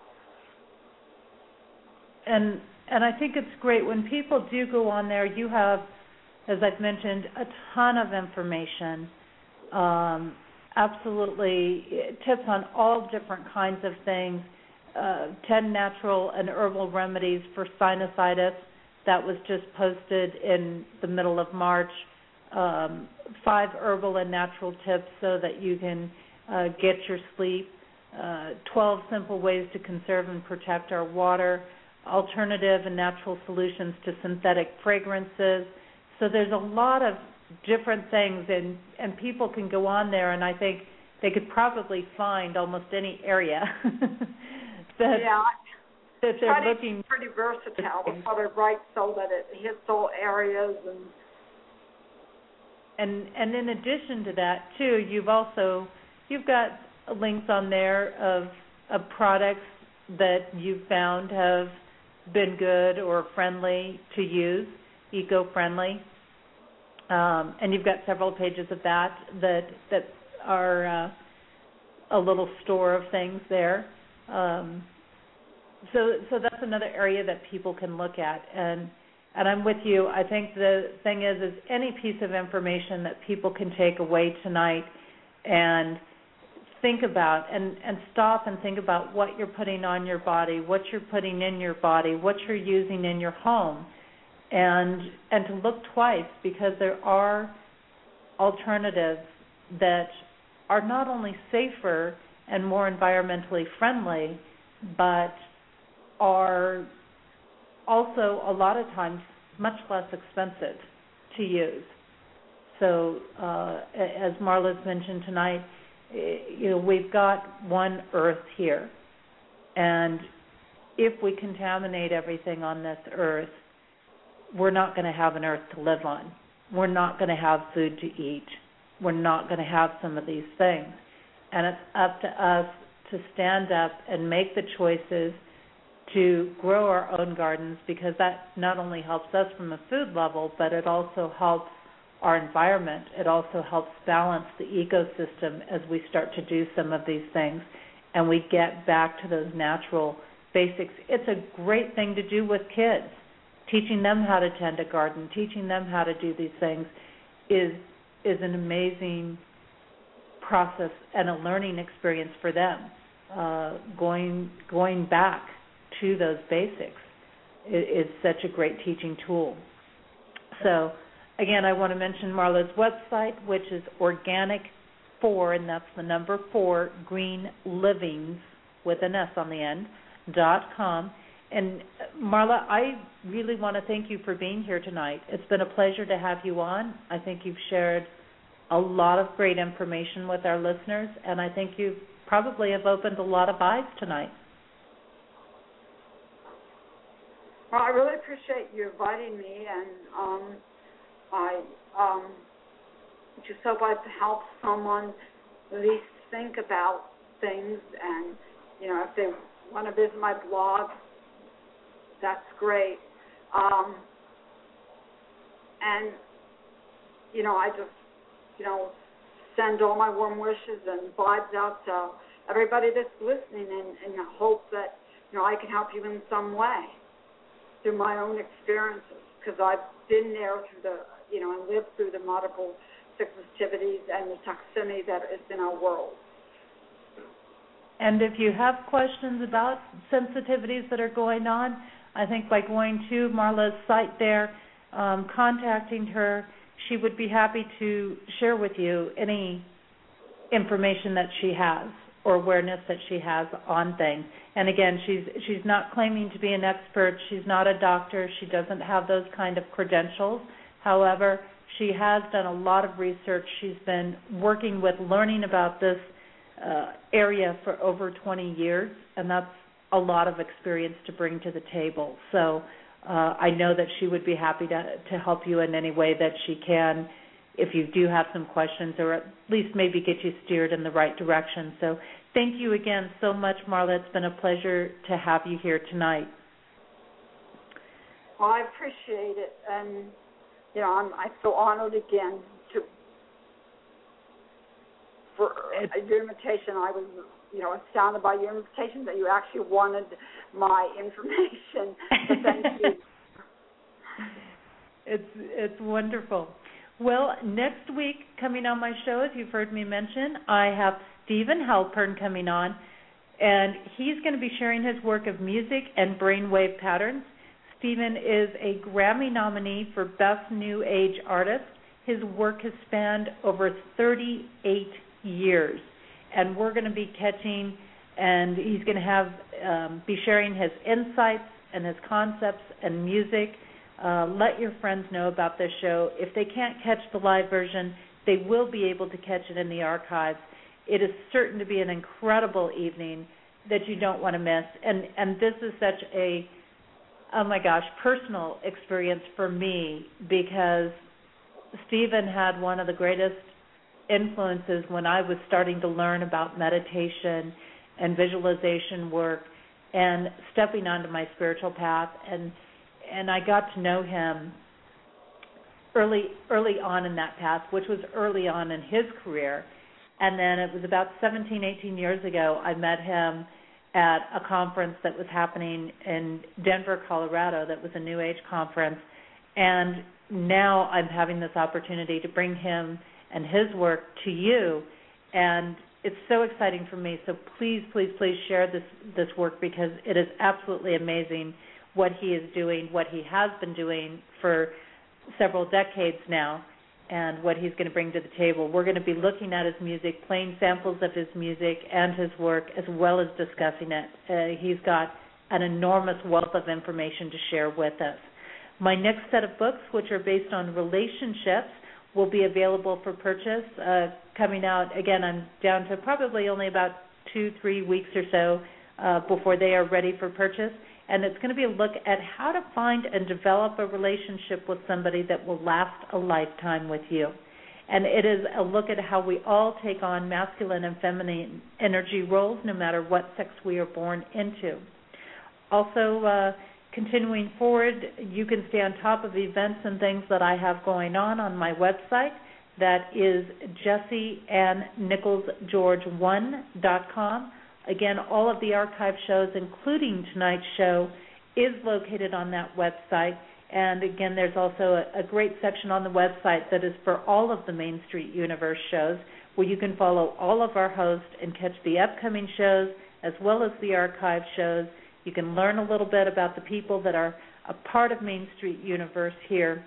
And and I think it's great when people do go on there. You have, as I've mentioned, a ton of information, um, absolutely tips on all different kinds of things, uh, ten natural and herbal remedies for sinusitis. That was just posted in the middle of March. Um, five herbal and natural tips so that you can uh, get your sleep. Uh, twelve simple ways to conserve and protect our water. Alternative and natural solutions to synthetic fragrances. So there's a lot of different things, and, and people can go on there, and I think they could probably find almost any area that, yeah, that they're looking. It's pretty versatile with what I write, so that it hits all areas. And and and in addition to that, too, you've also you've got links on there of of products that you've found have been good or friendly to use, eco-friendly, um, and you've got several pages of that that that are uh, a little store of things there. Um, so so that's another area that people can look at, and and I'm with you. I think the thing is is any piece of information that people can take away tonight and think about and, and stop and think about what you're putting on your body, what you're putting in your body, what you're using in your home, and and to look twice, because there are alternatives that are not only safer and more environmentally friendly, but are also a lot of times much less expensive to use. So uh, as Marla's mentioned tonight, you know, we've got one earth here, and if we contaminate everything on this earth, we're not going to have an earth to live on. We're not going to have food to eat. we're not going to have some of these things. And it's up to us to stand up and make the choices to grow our own gardens, because that not only helps us from a food level, but it also helps our environment. It also helps balance the ecosystem as we start to do some of these things and we get back to those natural basics. It's a great thing to do with kids. Teaching them how to tend a garden, teaching them how to do these things is is an amazing process and a learning experience for them. Uh, going going back to those basics is, is such a great teaching tool. So, again, I want to mention Marla's website, which is Organic Four, and that's the number four, Green Livings with an S on the end, dot com. And Marla, I really want to thank you for being here tonight. It's been a pleasure to have you on. I think you've shared a lot of great information with our listeners, and I think you probably have opened a lot of eyes tonight. Well, I really appreciate you inviting me, and um, I um, just hope I've helped someone at least think about things, and, you know, if they want to visit my blog, that's great. Um, and, you know, I just, you know, send all my warm wishes and vibes out to everybody that's listening, and, and hope that, you know, I can help you in some way through my own experiences, because I've been there through the, you know, and lived through the multiple sensitivities and the toxicity that is in our world. And if you have questions about sensitivities that are going on, I think by going to Marla's site there, um, contacting her, she would be happy to share with you any information that she has or awareness that she has on things. And again, she's she's not claiming to be an expert. She's not a doctor. She doesn't have those kind of credentials. However, she has done a lot of research. She's been working with learning about this uh, area for over twenty years, and that's a lot of experience to bring to the table. So uh, I know that she would be happy to, to help you in any way that she can if you do have some questions, or at least maybe get you steered in the right direction. So thank you again so much, Marla. It's been a pleasure to have you here tonight. Well, I appreciate it, and, you know, I'm, I feel honored again to for your invitation. I was, you know, astounded by your invitation that you actually wanted my information. So thank you. It's it's wonderful. Well, next week, coming on my show, as you've heard me mention, I have Stephen Halpern coming on, and he's going to be sharing his work of music and brainwave patterns. Stephen is a Grammy nominee for Best New Age Artist. His work has spanned over thirty-eight years, and we're going to be catching, and he's going to have um, be sharing his insights and his concepts and music. Uh, let your friends know about this show. If they can't catch the live version, they will be able to catch it in the archives. It is certain to be an incredible evening that you don't want to miss. And, and this is such a, oh my gosh, personal experience for me, because Stephen had one of the greatest influences when I was starting to learn about meditation and visualization work and stepping onto my spiritual path. And And I got to know him early early on in that path, which was early on in his career. And then it was about seventeen, eighteen years ago, I met him at a conference that was happening in Denver, Colorado, that was a New Age conference. And now I'm having this opportunity to bring him and his work to you. And it's so exciting for me. So please, please, please share this, this work, because it is absolutely amazing what he is doing, what he has been doing for several decades now, and what he's going to bring to the table. We're going to be looking at his music, playing samples of his music and his work, as well as discussing it. Uh, he's got an enormous wealth of information to share with us. My next set of books, which are based on relationships, will be available for purchase. Uh, coming out, again, I'm down to probably only about two, three weeks or so uh, before they are ready for purchase. And it's going to be a look at how to find and develop a relationship with somebody that will last a lifetime with you. And it is a look at how we all take on masculine and feminine energy roles, no matter what sex we are born into. Also, uh, continuing forward, you can stay on top of events and things that I have going on on my website. That is Jessie Ann Nichols George one dot com. Again, all of the archive shows, including tonight's show, is located on that website. And again, there's also a, a great section on the website that is for all of the Main Street Universe shows, where you can follow all of our hosts and catch the upcoming shows as well as the archive shows. You can learn a little bit about the people that are a part of Main Street Universe here.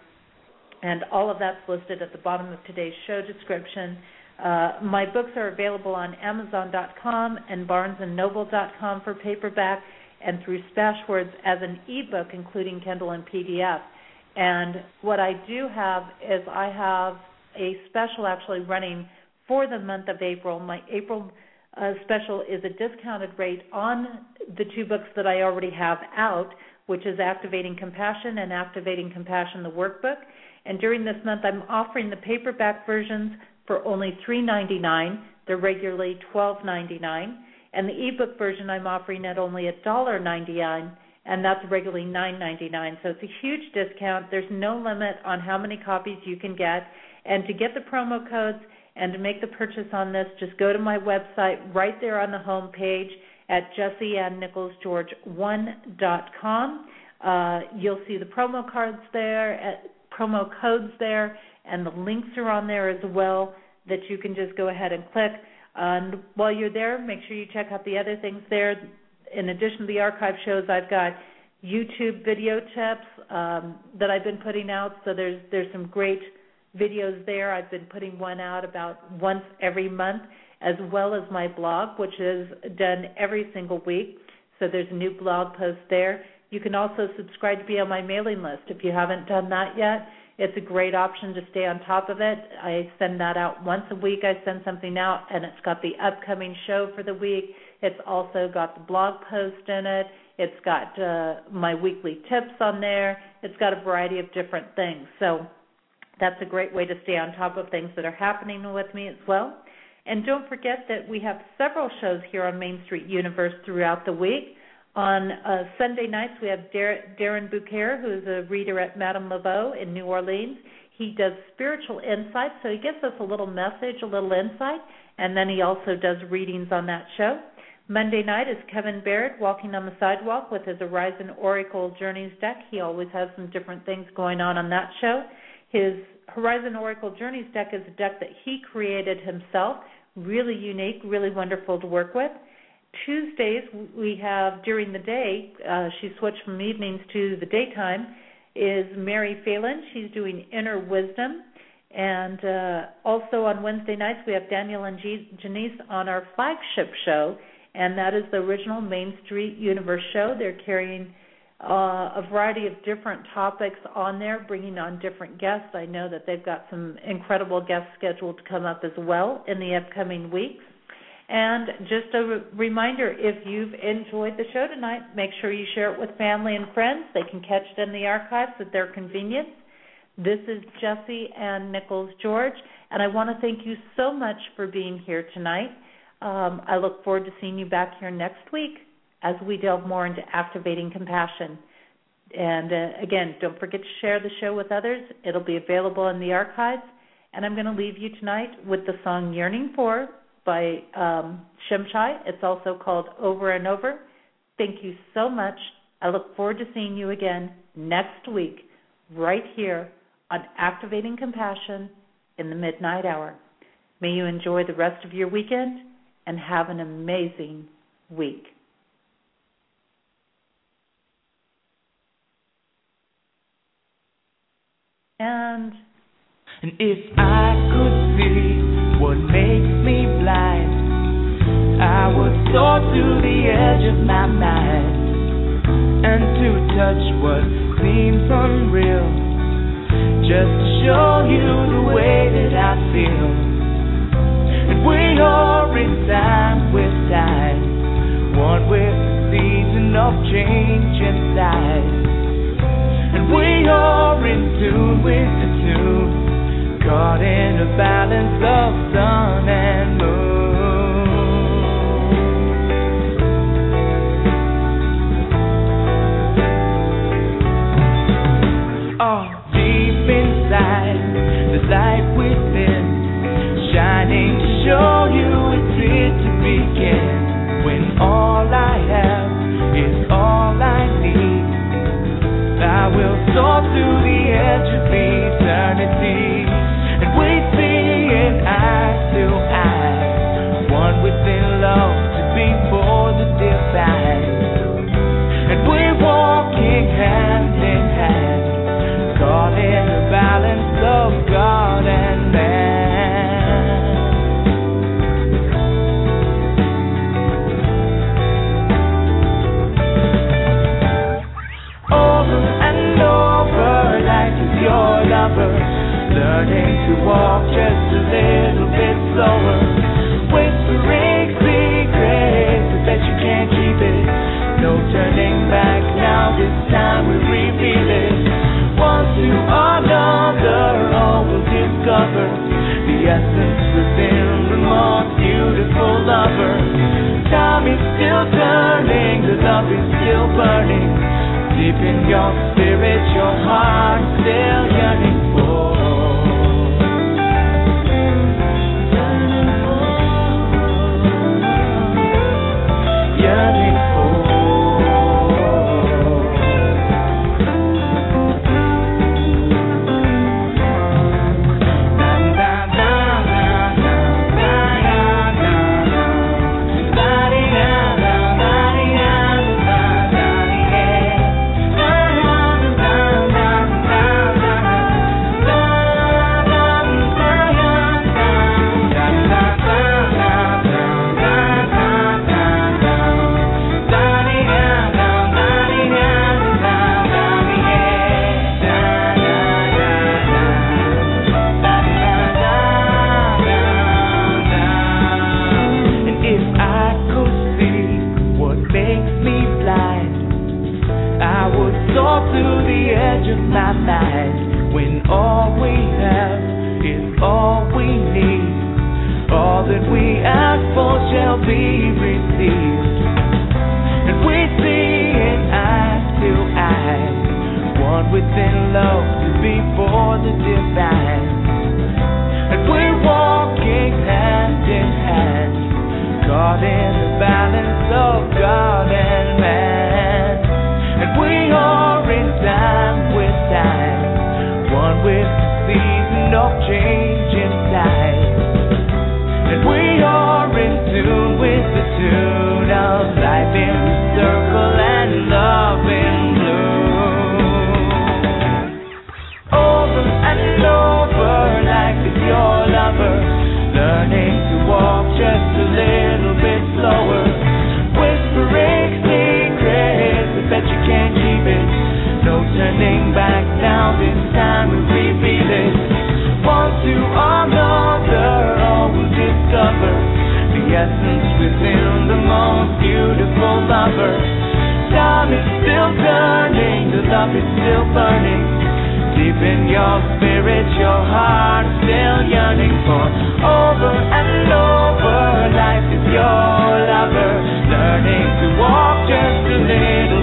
And all of that's listed at the bottom of today's show description. Uh, my books are available on Amazon dot com and Barnes and Noble dot com for paperback, and through Smashwords as an ebook, including Kindle and P D F. And what I do have is I have a special actually running for the month of April. My April uh, special is a discounted rate on the two books that I already have out, which is Activating Compassion and Activating Compassion, the workbook. And during this month, I'm offering the paperback versions for only three dollars and ninety-nine cents. They're regularly twelve dollars and ninety-nine cents. And the ebook version I'm offering at only one dollar and ninety-nine cents, and that's regularly nine dollars and ninety-nine cents. So it's a huge discount. There's no limit on how many copies you can get. And to get the promo codes and to make the purchase on this, just go to my website right there on the home page at Jessie Ann Nichols George one dot com. Uh, you'll see the promo cards there, at, promo codes there, and the links are on there as well that you can just go ahead and click. And while you're there, make sure you check out the other things there. In addition to the archive shows, I've got YouTube video tips um, that I've been putting out. So there's there's some great videos there. I've been putting one out about once every month, as well as my blog, which is done every single week. So there's a new blog post there. You can also subscribe to be on my mailing list if you haven't done that yet. It's a great option to stay on top of it. I send that out once a week. I send something out, and it's got the upcoming show for the week. It's also got the blog post in it. It's got uh, my weekly tips on there. It's got a variety of different things. So that's a great way to stay on top of things that are happening with me as well. And don't forget that we have several shows here on Main Street Universe throughout the week. On uh, Sunday nights, we have Dar- Darren Bouquet, who is a reader at Madame Laveau in New Orleans. He does spiritual insights, so he gives us a little message, a little insight, and then he also does readings on that show. Monday night is Kevin Barrett walking on the sidewalk with his Horizon Oracle Journeys deck. He always has some different things going on on that show. His Horizon Oracle Journeys deck is a deck that he created himself, really unique, really wonderful to work with. Tuesdays we have during the day, uh, she switched from evenings to the daytime, is Mary Phelan. She's doing Inner Wisdom. And uh, also on Wednesday nights we have Daniel and G- Janice on our flagship show, and that is the original Main Street Universe show. They're carrying uh, a variety of different topics on there, bringing on different guests. I know that they've got some incredible guests scheduled to come up as well in the upcoming weeks. And just a re- reminder, if you've enjoyed the show tonight, make sure you share it with family and friends. They can catch it in the archives at their convenience. This is Jessie Ann Nichols George, and I want to thank you so much for being here tonight. Um, I look forward to seeing you back here next week as we delve more into activating compassion. And uh, again, don't forget to share the show with others. It'll be available in the archives. And I'm going to leave you tonight with the song Yearning For by um, Shimshai. It's also called Over and Over. Thank you so much. I look forward to seeing you again next week right here on Activating Compassion in the Midnight Hour. May you enjoy the rest of your weekend and have an amazing week. And, and if I could see what makes me blind, I would soar to the edge of my mind, and to touch what seems unreal, just to show you the way that I feel. And we are in time with tide, one with the season of change inside. And we are in tune with the tune, cause caught in a balance of sun and moon. Oh, deep inside, the light within, shining to show you it's here to begin. When all I have is all I need, I will soar through the edge of eternity, and we see it eye to eye, one within love to be for the divine, and we're walking hand in hand, caught in the balance of God and man. Over and over, life is your lover, learning to walk just a little bit slower, whispering secrets, I bet you can't keep it, no turning back now, this time we reveal it. One to another, all will discover the essence within the most beautiful lover. Time is still turning, the love is still burning, deep in your spirit, your heart still yearning for. Yearning for. Learning to walk just a little